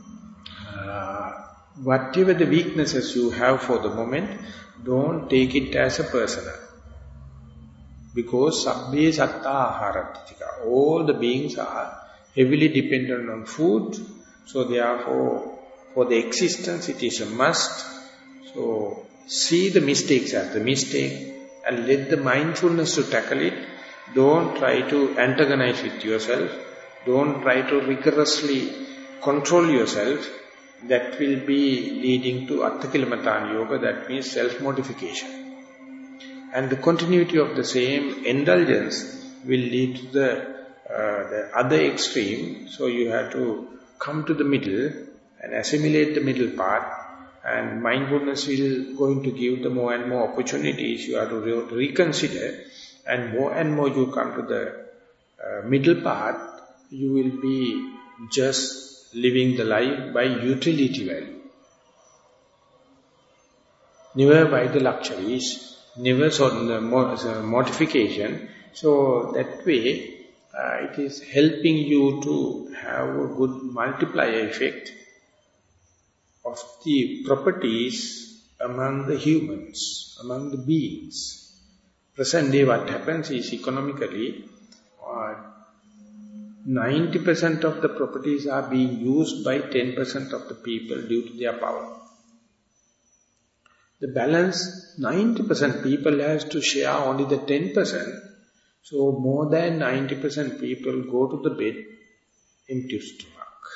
whatever the weaknesses you have for the moment, don't take it as a personal. Because sabbe satta aharatika, all the beings are heavily dependent on food. So therefore, for the existence it is a must. So see the mistakes as the mistake and let the mindfulness to tackle it. Don't try to antagonize with yourself. Don't try to rigorously control yourself. That will be leading to Atthakilmatana Yoga, that means self-mortification. And the continuity of the same indulgence will lead to the other extreme. So you have to come to the middle and assimilate the middle part. And mindfulness will going to give the more and more opportunities. You have to reconsider, and more you come to the middle part, you will be just living the life by utility value. never buy the luxuries, never sought the mortification. So that way, it is helping you to have a good multiplier effect of the properties among the humans, among the beings. Present day what happens is economically, 90% of the properties are being used by 10% of the people due to their power. The balance, 90% people has to share only the 10%. So more than 90% people go to the bed empty stomach.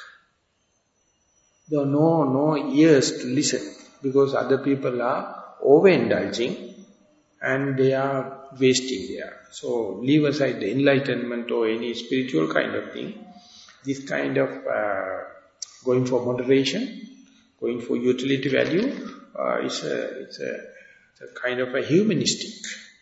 There are no ears to listen because other people are overindulging and they are wasting there. So leave aside the enlightenment or any spiritual kind of thing. This kind of going for moderation, going for utility value, it's a kind of a humanistic.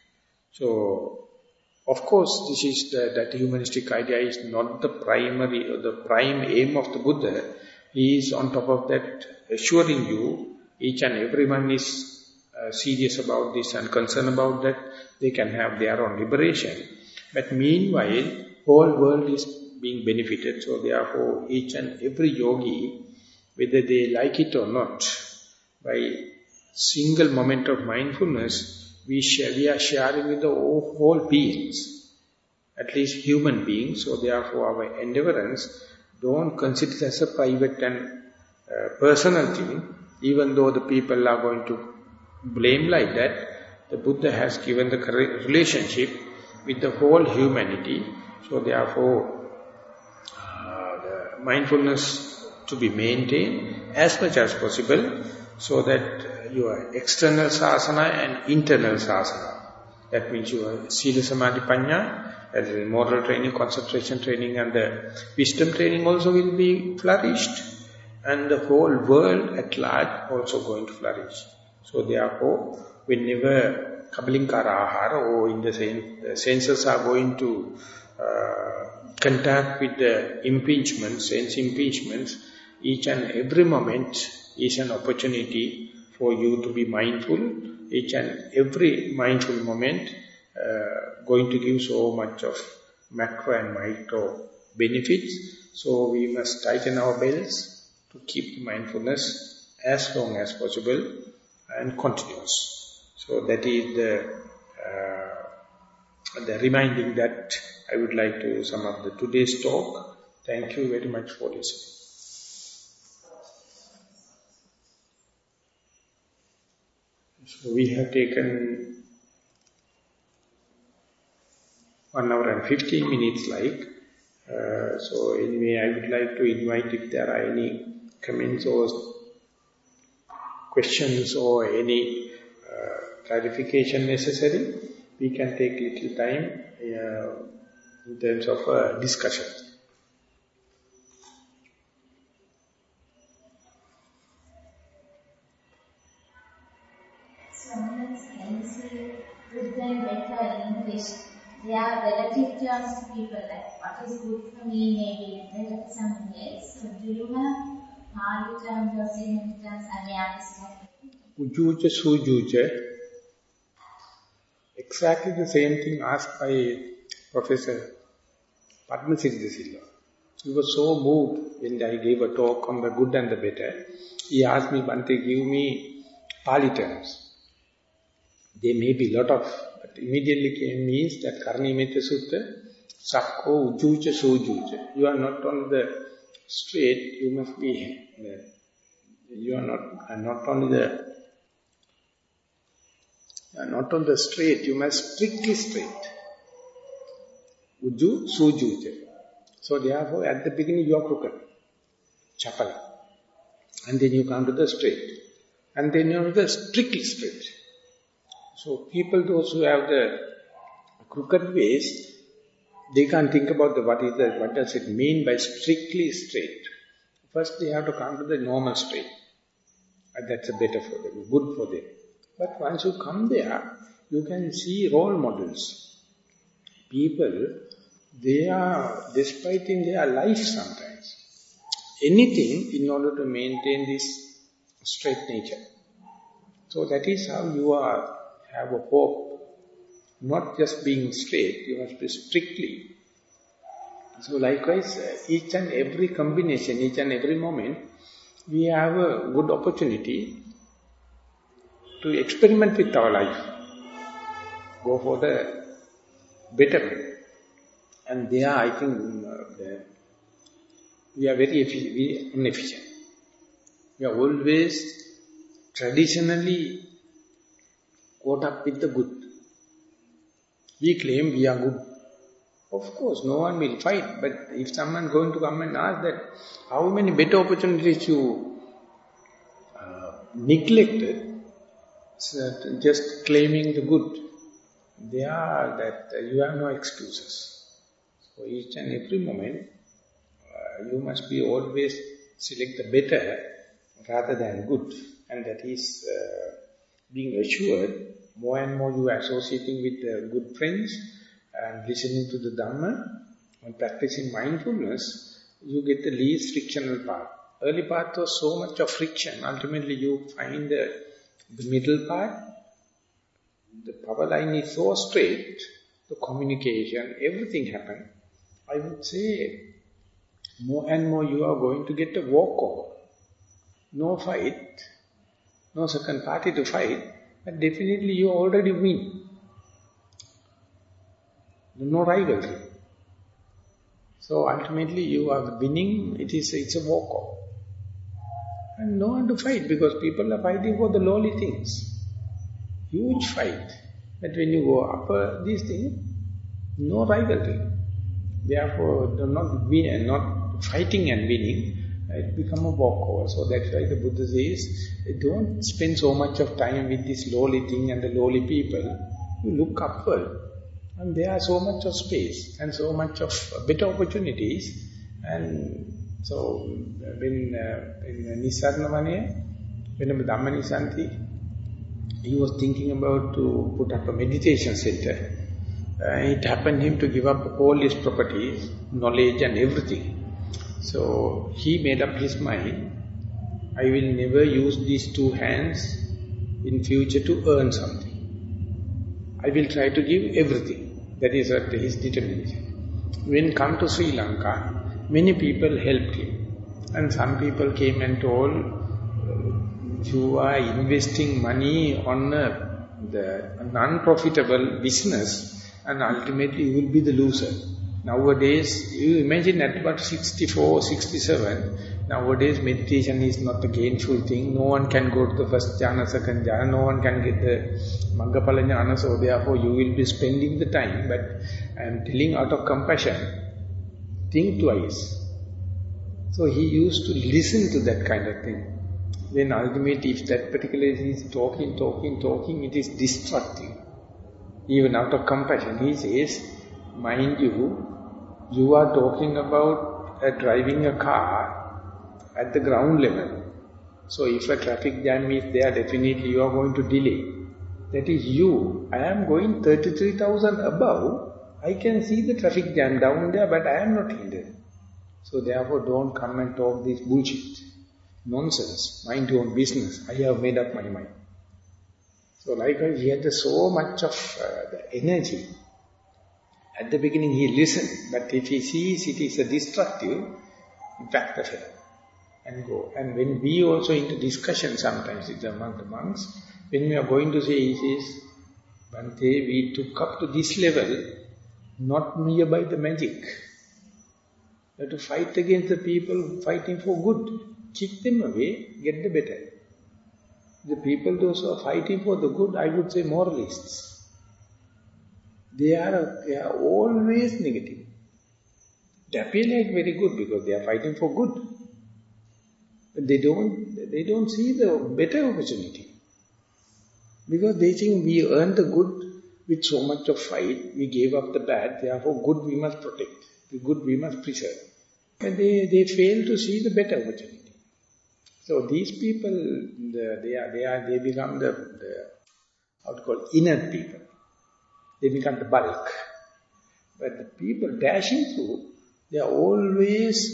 So, of course, this is that humanistic idea is not the primary or the prime aim of the Buddha. He is on top of that assuring you, each and everyone is serious about this and concerned about that. They can have their own liberation. But meanwhile, whole world is being benefited. So therefore, each and every yogi, whether they like it or not, by single moment of mindfulness, we are sharing with the whole beings, at least human beings. So therefore our endeavorance, don't consider it as a private and personal thing, even though the people are going to blame like that. The Buddha has given the relationship with the whole humanity. So therefore the mindfulness to be maintained as much as possible, so that your external sasana and internal sasana, that means your sila samadhi panya, that is moral training, concentration training and the wisdom training also will be flourished, and the whole world at large also going to flourish. So therefore, whenever kabalinkara ahara or in the senses are going to contact with the impingements, sense impingements, each and every moment is an opportunity for you to be mindful. Each and every mindful moment going to give so much of macro and micro benefits. So we must tighten our belts to keep the mindfulness as long as possible and continuous. So that is the reminding that I would like to sum up the today's talk. Thank you very much for listening. So we have taken 1 hour and 15 minutes like. So anyway, I would like to invite if there are any comments or questions or any clarification necessary, we can take little time in terms of discussion. Can you say good and better in English? They are relative terms to people, like what is good for me may be better for someone else. So do you have Pali terms or Semiti terms? I may understand. Ujuja, sujuja, exactly the same thing asked by Professor Padmasiri Silva. He was so moved when I gave a talk on the good and the better. He asked me, Bhante, give me Pali terms. There may be a lot of, but immediately came means that Karnimetta Sutta, Sakko, Ujuja, Sujuja. You are not on the straight, you must be, you are not only not on the straight, you must strictly straight. Uju, Sujuja. So therefore, at the beginning you are crooked, chapala. And then you come to the straight. And then you are the strictly straight. So people, those who have the crooked ways, they can't think about what does it mean by strictly straight. First they have to come to the normal straight. And that's better for them, good for them. But once you come there, you can see role models. People, they are, despite in their life sometimes, anything in order to maintain this straight nature. So that is how you have a hope. Not just being straight, you must be strictly. So likewise, each and every combination, each and every moment, we have a good opportunity to experiment with our life. Go for the betterment. And there, I think, we are very inefficient. We are always traditionally caught up with the good. We claim we are good. Of course, no one will fight. But if someone going to come and ask that, how many better opportunities you neglected, just claiming the good, they are that you have no excuses. So each and every moment, you must be always select the better rather than good. And that is being assured, more and more you are associating with good friends and listening to the Dhamma and practicing mindfulness, you get the least frictional part. Early part was so much of friction. Ultimately you find the middle part. The power line is so straight, the communication, everything happened. I would say more and more you are going to get a walkover. No fight, no second party to fight, but definitely you already win. No rivalry. So ultimately you are winning, it's a walkover. And no one to fight because people are fighting for the lowly things. Huge fight. But when you go upper these things, no rivalry. Therefore, not fighting and winning, it becomes a walkover. So that's why the Buddha says, don't spend so much of time with this lowly thing and the lowly people. You look upward. And there are so much of space and so much of better opportunities. And so when in Nisarnavaniya, when Dhammanisanti, he was thinking about to put up a meditation center. It happened him to give up all his properties, knowledge and everything. So he made up his mind, I will never use these two hands in future to earn something. I will try to give everything. That is his determination. When come to Sri Lanka, many people helped him. And some people came and told, you are investing money on the non-profitable business and ultimately you will be the loser. Nowadays, you imagine at about 64, 67, nowadays meditation is not a gainful thing. No one can go to the first jhana, second jhana, no one can get the Maggapala jhana, so therefore you will be spending the time. But I am telling out of compassion, think twice. So he used to listen to that kind of thing. Then ultimately, if that particular is talking, it is destructive. Even out of compassion, he says, mind you, you are talking about driving a car at the ground level. So if a traffic jam is there, definitely you are going to delay. That is you. I am going 33,000 above. I can see the traffic jam down there, but I am not hindered. So therefore don't come and talk this bullshit. Nonsense. Mind your own business. I have made up my mind. So likewise, he had so much of the energy. At the beginning he listened, but if he sees it is a destructive, back the fellow and go. And when we also into discussion sometimes among the monks, when we are going to say, he says, Bhante, we took up to this level, not mere by the magic. You have to fight against the people fighting for good. Kick them away, get the better. The people those who are fighting for the good, I would say moralists. They are always negative. They appear like very good because they are fighting for good. But they don't see the better opportunity. Because they think we earned the good with so much of fight, we gave up the bad, therefore good we must protect, the good we must preserve. But they fail to see the better opportunity. So these people, they become the how to call inner people. They become the bulk. But the people dashing through, they will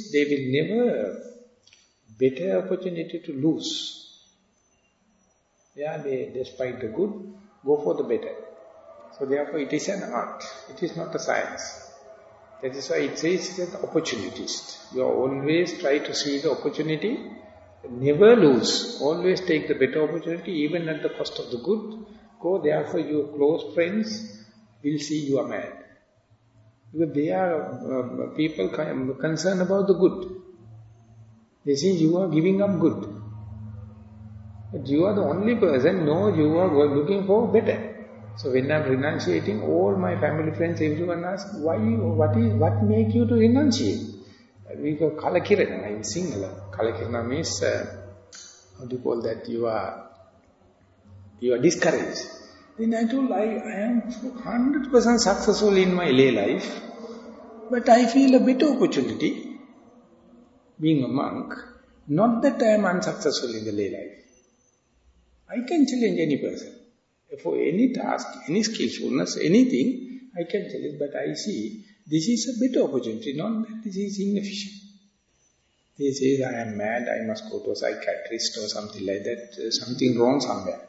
never better opportunity to lose. Yeah, they, despite the good, go for the better. So therefore it is an art. It is not a science. That is why it says that opportunist. You always try to see the opportunity. Never lose. Always take the better opportunity, even at the cost of the good. Go, therefore your close friends will see you are mad. Because they are people concerned about the good. They see you are giving up good. But you are the only person, no, you are looking for better. So when I am renunciating, all my family friends, everyone asks, why, what make you to renunciate? We go Kalakirana in Sinhala. Kalakirana means, how do you call that? You are discouraged. Then I told, I am 100% successful in my lay life, but I feel a better opportunity, being a monk, not that I am unsuccessful in the lay life. I can challenge any person. For any task, any skillfulness, anything, I can challenge, but I see this is a better opportunity, not that this is inefficient. They say, I am mad, I must go to a psychiatrist or something like that, something wrong somewhere.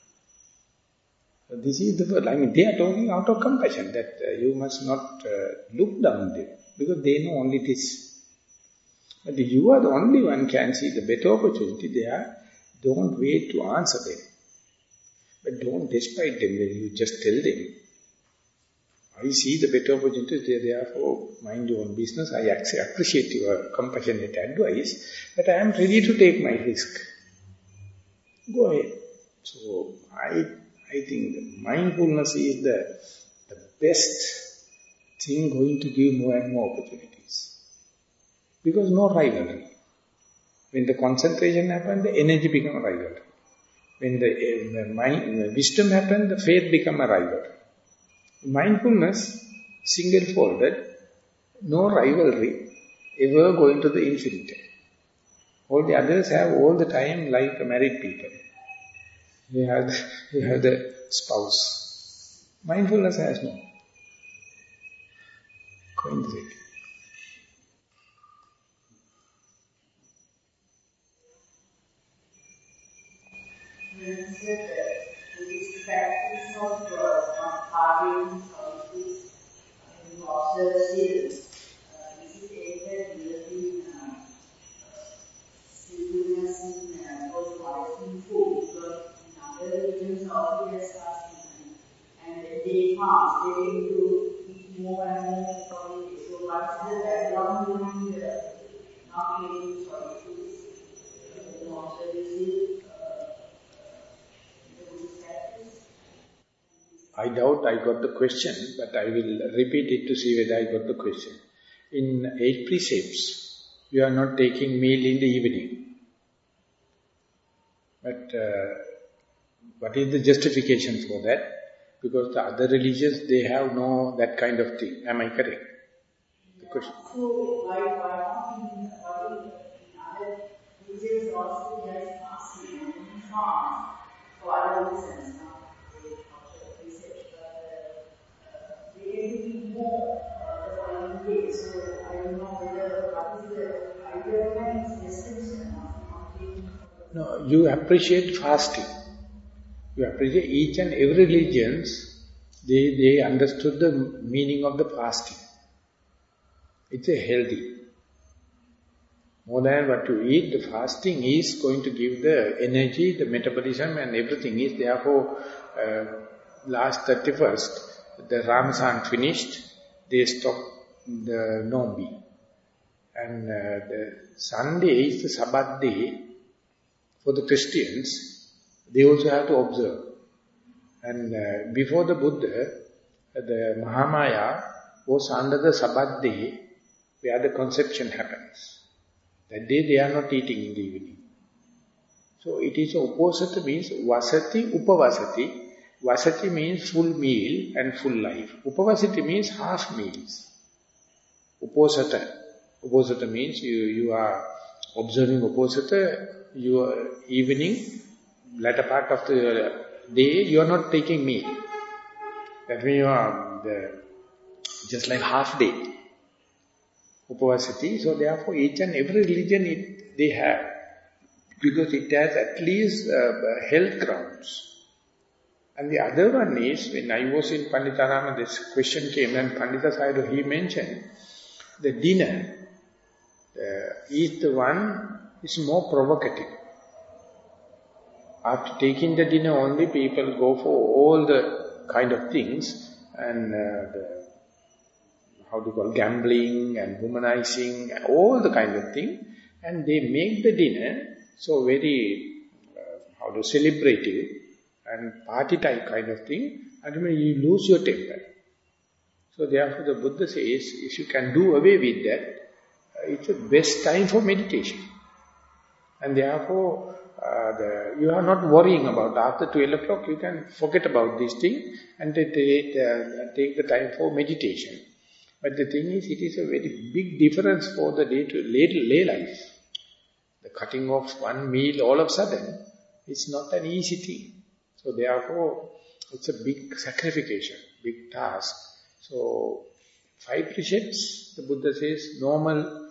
So this is the word, I mean, they are talking out of compassion, that you must not look down them, because they know only this. But if you are the only one can see the better opportunity there, don't wait to answer them. But don't despise them when you just tell them. I see the better opportunities, therefore mind your own business. I appreciate your compassionate advice, but I am ready to take my risk. Go ahead. So I think mindfulness is the best thing going to give more and more opportunities. Because no rivalry. When the concentration happens, the energy becomes a rivalry. When the wisdom happens, the faith becomes a rivalry. Mindfulness, single-folded, no rivalry, ever going to the infinite. All the others have all the time like married people. You have the spouse. Mindfulness has no. Coincidence. This practice of not harming observers, is it aimed really stillness in both life and food? Because in other religions also they are fasting, and they fast, they tend to eat more and more for the day. So what's the background behind not eating solid foods? I doubt I got the question, but I will repeat it to see whether I got the question. In 8 precepts, you are not taking meal in the evening. But what is the justification for that? Because the other religions, they have no that kind of thing. Am I correct? The question. So why not in other religions also there is fasting and fast for other reasons, not cultural research, but they tend to be more the following day. So I don't know whether what is the idea behind this distinction of not taking. No, you appreciate fasting. You appreciate each and every religions, they understood the meaning of the fasting. It's a healthy. More than what you eat, the fasting is going to give the energy, the metabolism and everything is. Therefore, last 31st, the Ramadan finished, they stopped the Nombi. And the Sunday is the Sabbath day for the Christians. They also have to observe. And before the Buddha, the Mahamaya was under the Sabbath day where the conception happens. That day they are not eating in the evening. So it is opposite means vasati, upavasati. Vasati means full meal and full life. Upavasati means half meals. Uposata. Uposata means you are observing uposata, your evening, latter part of the day, you are not taking meal. That means you are just like half day. Upavasati. So therefore each and every religion they have. because it has at least health grounds. And the other one is, when I was in Panditarama, this question came and Pandita Sayadaw, he mentioned, the dinner is the one is more provocative. After taking the dinner only, people go for all the kind of things and gambling and womanizing, all the kind of thing. And they make the dinner so very, celebrative and party type kind of thing. And when you lose your temper. So therefore the Buddha says, if you can do away with that, it's the best time for meditation. And therefore, you are not worrying about after 12 o'clock, you can forget about this thing and take the time for meditation. But the thing is, it is a very big difference for the lay life. The cutting off one meal all of a sudden, it's not an easy thing. So therefore, it's a big sacrification, big task. So, 5 precepts, the Buddha says, normal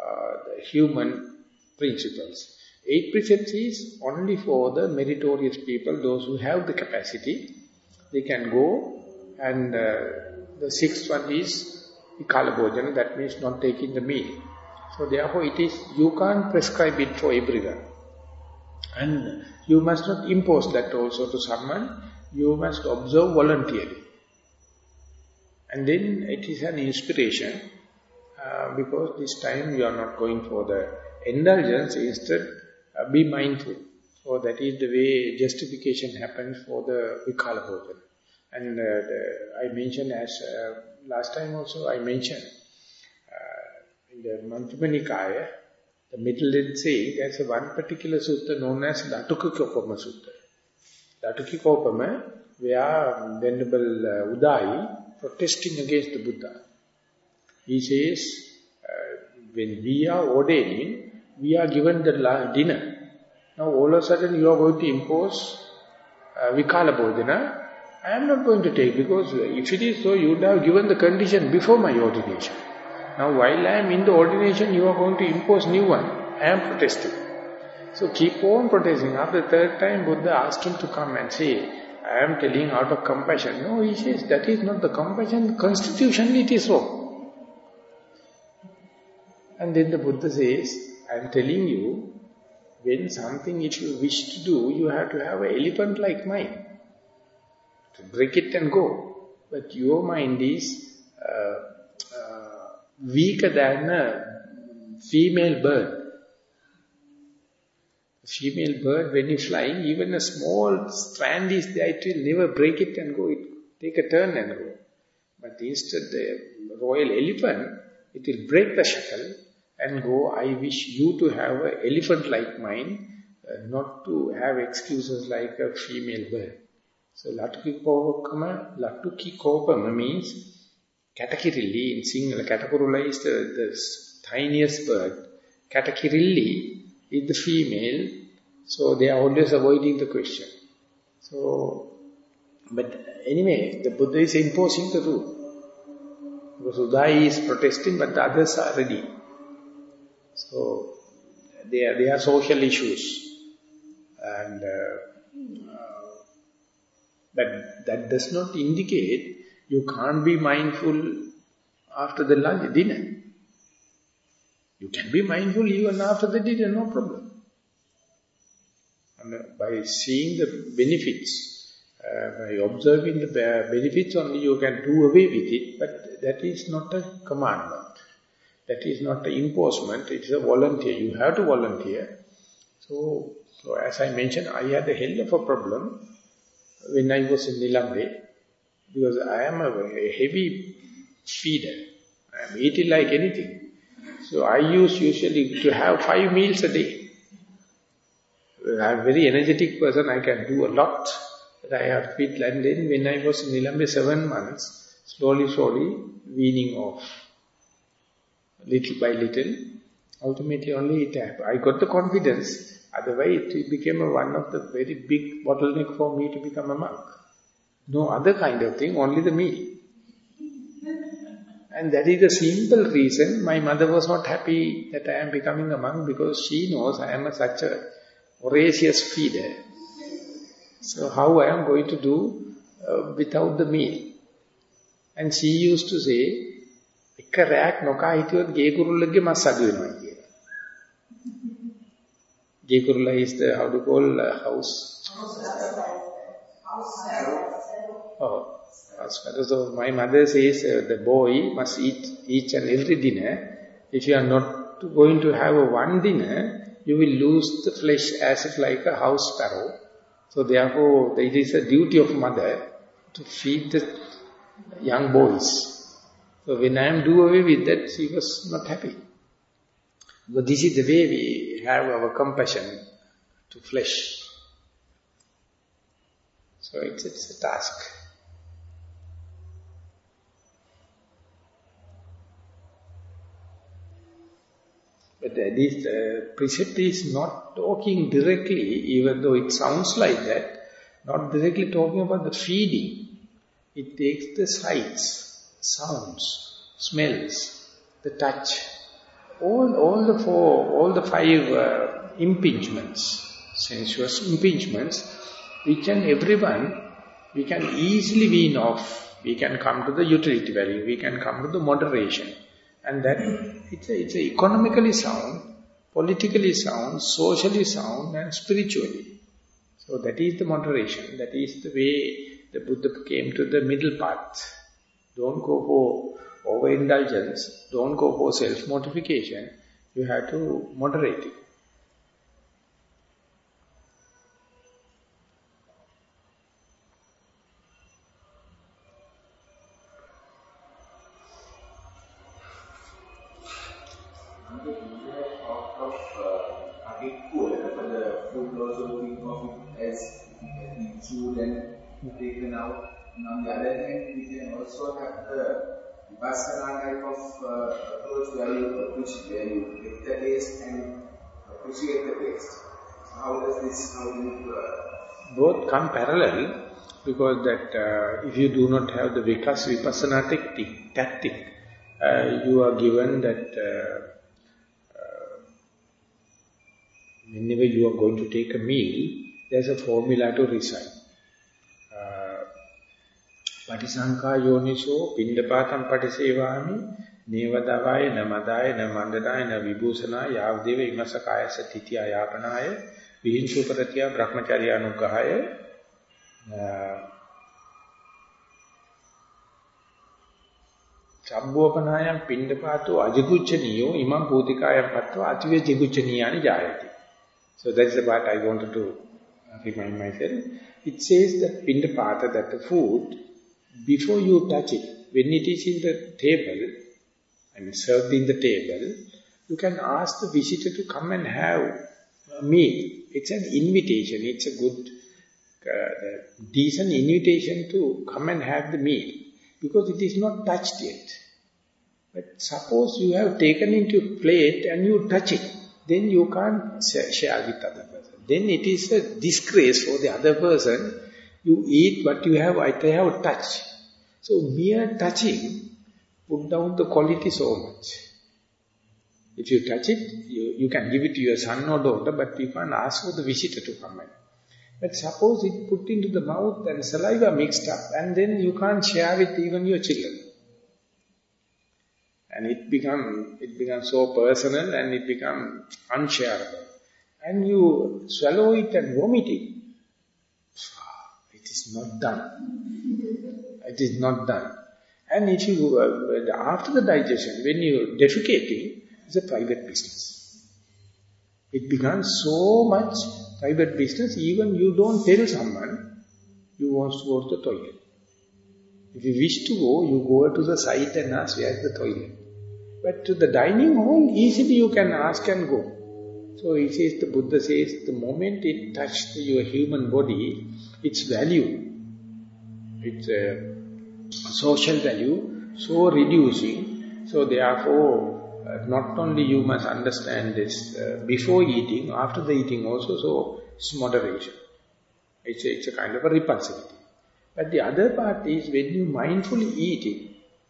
human principles. 8 precepts is only for the meritorious people, those who have the capacity. They can go, and the 6th one is Vikala Bhojana, that means not taking the meal. So therefore you can't prescribe it for everyone. And you must not impose that also to someone, you must observe voluntarily. And then it is an inspiration, because this time you are not going for the indulgence, instead be mindful. So that is the way justification happens for the Vikala Bhojana. And I mentioned last time also I mentioned, in the Majjhima Nikaya, the middle saying, there's one particular sutta known as Latukikopama Sutta. Latukikopama, where Venerable Udai protesting against the Buddha. He says, when we are ordaining, we are given the dinner. Now all of a sudden you are going to impose Vikala Bhojana. I am not going to take, because if it is so, you would have given the condition before my ordination. Now while I am in the ordination, you are going to impose new one. I am protesting. So keep on protesting. After the 3rd time, Buddha asked him to come and say, I am telling out of compassion. No, he says, that is not the compassion. Constitutionally it is wrong. And then the Buddha says, I am telling you, when something if you wish to do, you have to have an elephant-like mind. To break it and go. But your mind is weaker than a female bird. A female bird, when it's flying, even a small strand is there, it will never break it and go. It take a turn and go. But instead, the royal elephant, it will break the shackle and go. I wish you to have an elephant-like mind, not to have excuses like a female bird. So, Latukikopama means Katakirilli in Sinhala. Katakurula is the tiniest bird. Katakirilli is the female. So, they are always avoiding the question. So, but anyway, the Buddha is imposing the rule. Because Udai is protesting, but the others are ready. So, they are social issues. And but that does not indicate you can't be mindful after the dinner. You can be mindful even after the dinner, no problem. And by seeing the benefits, by observing the benefits only, you can do away with it, but that is not a commandment. That is not an imposement, it is a volunteer. You have to volunteer. So as I mentioned, I had a hell of a problem when I was in Nilambe, because I am a heavy feeder. I am eating like anything. So I used usually to have 5 meals a day. I am a very energetic person, I can do a lot. But I have fit, and then when I was in Nilambe 7 months, slowly, weaning off. Little by little, ultimately only it happened. I got the confidence. Otherwise, it became one of the very big bottleneck for me to become a monk. No other kind of thing, only the meal. And that is the simple reason my mother was not happy that I am becoming a monk, because she knows I am such a voracious feeder. So how I am going to do without the meal? And she used to say, "Ekka raak noka hitiyot ge kurullage mas adu wenawa kiyala." Ge kurulla is the, how to call house? Oh, so my mother says the boy must eat each and every dinner. If you are not going to have one dinner, you will lose the flesh as if like a house sparrow. So therefore, it is a duty of mother to feed the young boys. So when I am do away with that, she was not happy. But this is the way we have our compassion to flesh. So it's a task. But this precept is not talking directly, even though it sounds like that, not directly talking about the feeding. It takes the sights, sounds, smells, the touch, all the five impingements, sensuous impingements, which and everyone, we can easily wean off. We can come to the utility value, we can come to the moderation. And that it's a economically sound, politically sound, socially sound, and spiritually. So that is the moderation. That is the way the Buddha came to the middle path. Don't go for overindulgence. Don't go for self-mortification. You have to moderate it. Chewed and taken out. And on the other hand, we can also have the Vipassana type of approach where you get the taste and appreciate the taste. So how do you both come parallel, because that if you do not have the Vipassana tactic, you are given that whenever you are going to take a meal, there's a formula to recite. Patisankha yoniso pindapatam patisevami nevadavaya namadaya namandadaya navibhusana yavdeva imasakayasa titya yapanaya vihinshuparatya brahmacharya anuggahaya Sabbhopanayam pindapato ajigucchaniyo imam bhutikayam patva ative jiguchaniyani jayati. So that's the part I wanted to remind myself. It says that pindapata, that the food, before you touch it, when it is in the table, and served in the table, you can ask the visitor to come and have a meal. It's an invitation. It's a good, decent invitation to come and have the meal, because it is not touched yet. But suppose you have taken into a plate and you touch it, then you can't share with other person. Then it is a disgrace for the other person. You eat what you have, I have touched. So mere touching put down the quality so much. If you touch it, you can give it to your son or daughter, but you can't ask for the visitor to come in. But suppose it put into the mouth and saliva mixed up, and then you can't share with even your children. And it becomes so personal and it becomes unshareable. And you swallow it and vomit it. It is not done. It is not done. And if you, after the digestion, when you defecating, it's a private business. It becomes so much private business, even you don't tell someone you want to go to the toilet. If you wish to go, you go to the site and ask where is the toilet. But to the dining hall, easily you can ask and go. So he says, the Buddha says, the moment it touched your human body, its value, its social value, so reducing. So therefore, not only you must understand this before eating, after the eating also, so it's moderation. It's a kind of a repulsivity. But the other part is when you mindfully eat it,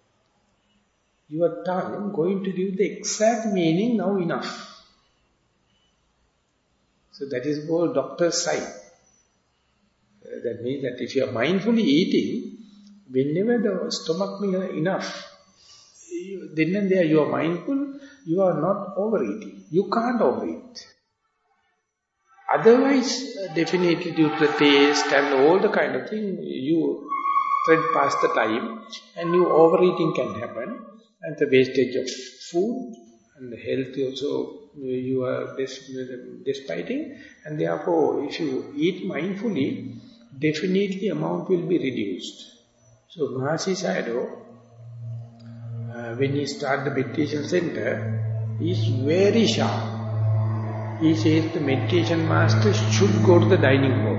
your tongue going to give the exact meaning, now enough. So that is called doctor's side. That means that if you are mindfully eating, whenever the stomach is enough, then and there you are mindful, you are not overeating. You can't overeat. Otherwise, definitely due to the taste and all the kind of thing, you tread past the time and you overeating can happen. And the wastage of food and the health also you are despiting. And therefore, if you eat mindfully, definitely amount will be reduced. So Mahasi Sayadaw, when he started the meditation center, he is very sharp. He says the meditation master should go to the dining hall.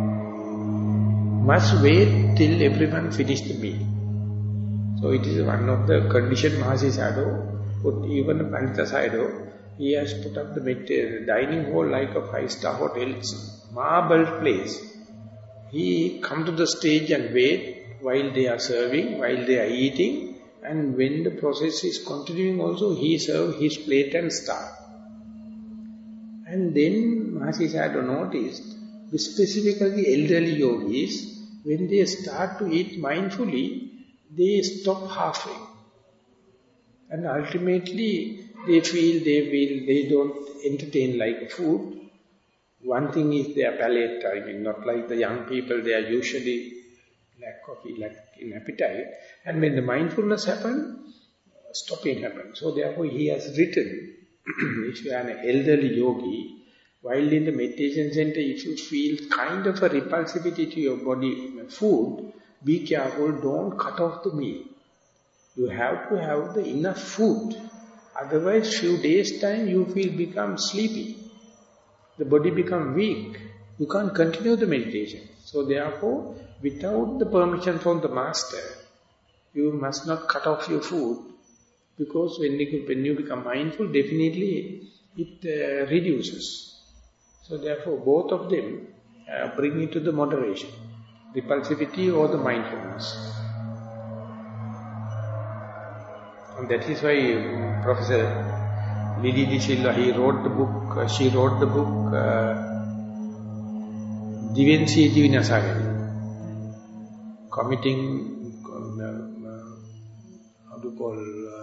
Must wait till everyone finish the meal. So it is one of the condition Mahasi Sayadaw put, even Pandita Sayadaw, he has put up the dining hall like a 5-star hotel's marble place. He come to the stage and wait while they are serving, while they are eating, and when the process is continuing also, he serve his plate and start. And then Mahasi Sayadaw noticed, specifically elderly yogis, when they start to eat mindfully, they stop halfway. And ultimately, they feel they don't entertain like food. One thing is their palate, I mean, not like the young people, they are usually lack in appetite. And when the mindfulness happens, stopping happens. So therefore he has written, if you are an elderly yogi, while in the meditation center, if you feel kind of a repulsivity to your body, food, be careful, don't cut off the meal. You have to have the enough food. Otherwise, few days time, you will become sleepy. The body become weak. You can't continue the meditation. So therefore, without the permission from the master, you must not cut off your food. Because when you become mindful, definitely it reduces. So therefore, both of them bring you to the moderation, repulsivity or the mindfulness. And that is why Professor Lily De Silva, she wrote the book Divensi Divinasagari, committing, how to call,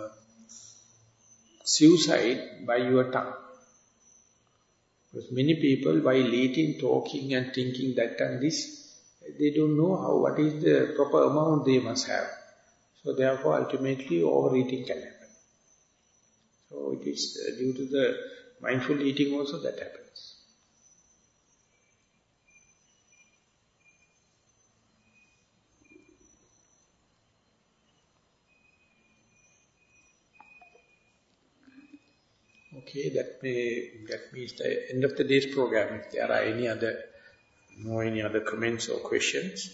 suicide by your tongue. Because many people, while eating, talking and thinking that and this, they don't know what is the proper amount they must have. So therefore, ultimately, overeating can happen. So it is due to the mindful eating also that happens. Okay, that means the end of the day's program. If there are any other comments or questions.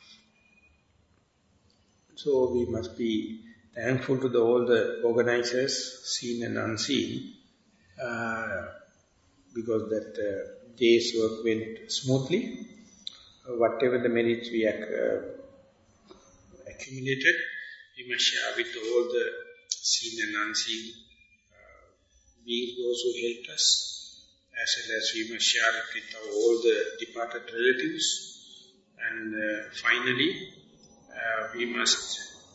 So we must be thankful to all the organizers, seen and unseen, because that day's work went smoothly. Whatever the merits we accumulated, we must share with all the seen and unseen beings, those who helped us, as well as we must share it with all the departed relatives. And finally, we must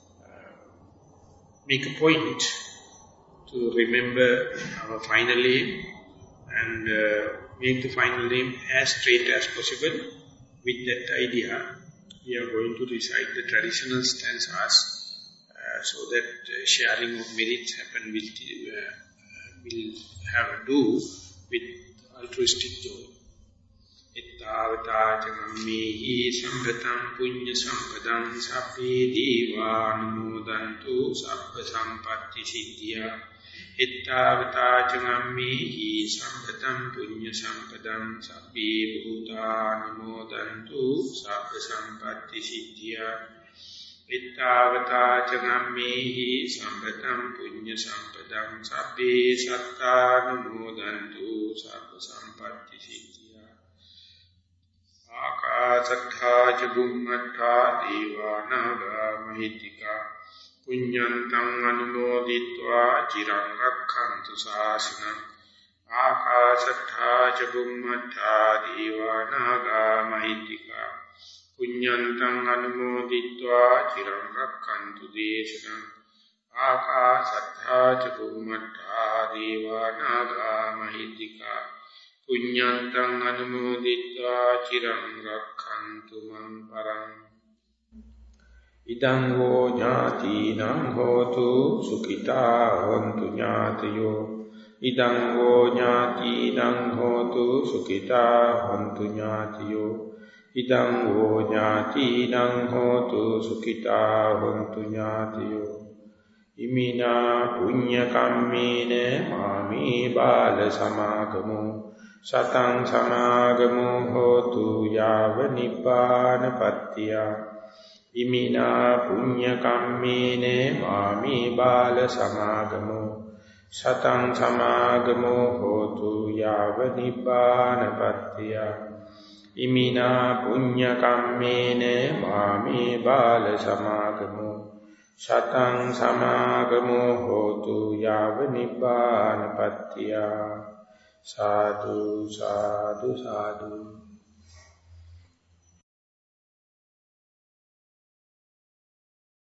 make a point to remember our final aim and make the final aim as straight as possible. With that idea, we are going to recite the traditional stanzas so that sharing of merits happen will have to do with altruistic joy. Ittavata jammehi sambatam punya sampadam sabbe deva numodantu sabba sampatti siddhya. Ittavata jammehi sambatam punya sampadam sabbe bhuta numodantu sabba sampatti siddhya. Ittavata jammehi sambatam punya sampadam sabbe satta numodantu sabba sampatti siddhya. Akasattha ca bhummattha devanaga mahitika punyantang anumoditva cirang rakkhantu sāsanam ආකාශට්ඨා ච බුම්මට්ඨා දීවානාගා මහිද්దికා පුඤ්ඤන්තං අනුමෝදිत्वा චිරං රක්ඛන්තු දේශනං ආකාශට්ඨා ච බුම්මට්ඨා දීවානාගා මහිද්దికා පුඤ්ඤන්තං අනුමෝදිत्वा චිරං රක්ඛන්තු මං පරං ඉදං හෝ ඥාතිනං හෝතු සුඛිතා හොන්තු ඥාතයෝ ඉදං හෝ ඥාතිනං හෝතු සුඛිතා හොන්තු ඥාතයෝ ඉදං හෝ ඥාතිනං හෝතු සුඛිතා හොන්තු ඥාතයෝ ඉමිනා පුඤ්ඤ කම්මේන මාමේ බාල සමාගමෝ සතං සමාගමෝ හෝතු යාව නිපානපත්තිය ඉමිනා පුඤ්ඤ කම්මේන මාමේ බාල සමාගමෝ සතං සමාගමෝ හෝතු යාව නිපානපත්තිය ඉමිනා පුඤ්ඤ කම්මේන මාමේ බාල සමාගමෝ සතං සමාගමෝ හෝතු යාව නිපානපත්තිය සාදු සාදු සාදු